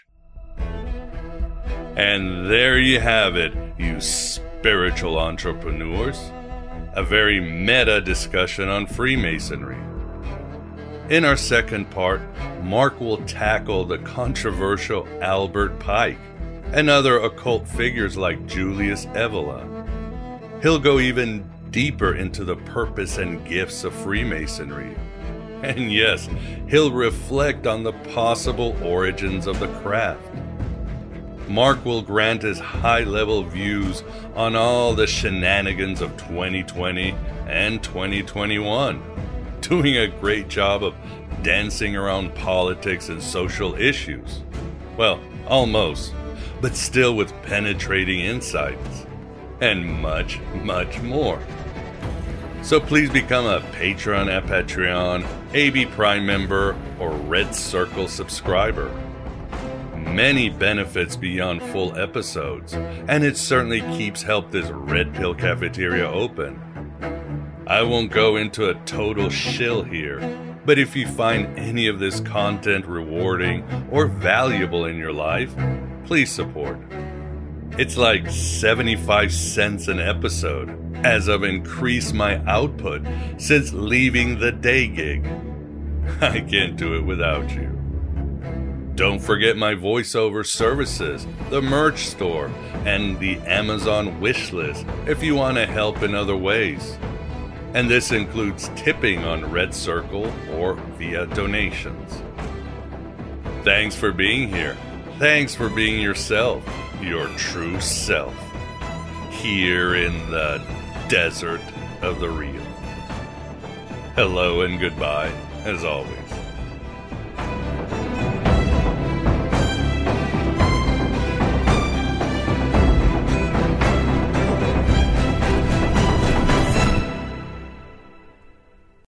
And there you have it, you spiritual entrepreneurs. A very meta discussion on Freemasonry. In our second part, Mark will tackle the controversial Albert Pike and other occult figures like Julius Evola. He'll go even deeper into the purpose and gifts of Freemasonry. And yes, he'll reflect on the possible origins of the craft. Mark will grant his high-level views on all the shenanigans of twenty twenty and twenty twenty-one, doing a great job of dancing around politics and social issues. Well, almost, but still with penetrating insights, and much, much more. So please become a patron at Patreon, A B Prime member, or Red Circle subscriber. Many benefits beyond full episodes, and it certainly keeps help this Red Pill Cafeteria open. I won't go into a total shill here, but if you find any of this content rewarding or valuable in your life, please support. It's like seventy-five cents an episode, as I've increased my output since leaving the day gig. I can't do it without you. Don't forget my voiceover services, the merch store, and the Amazon wish list if you want to help in other ways. And this includes tipping on Red Circle or via donations. Thanks for being here. Thanks for being yourself, your true self, here in the desert of the real. Hello and goodbye, as always.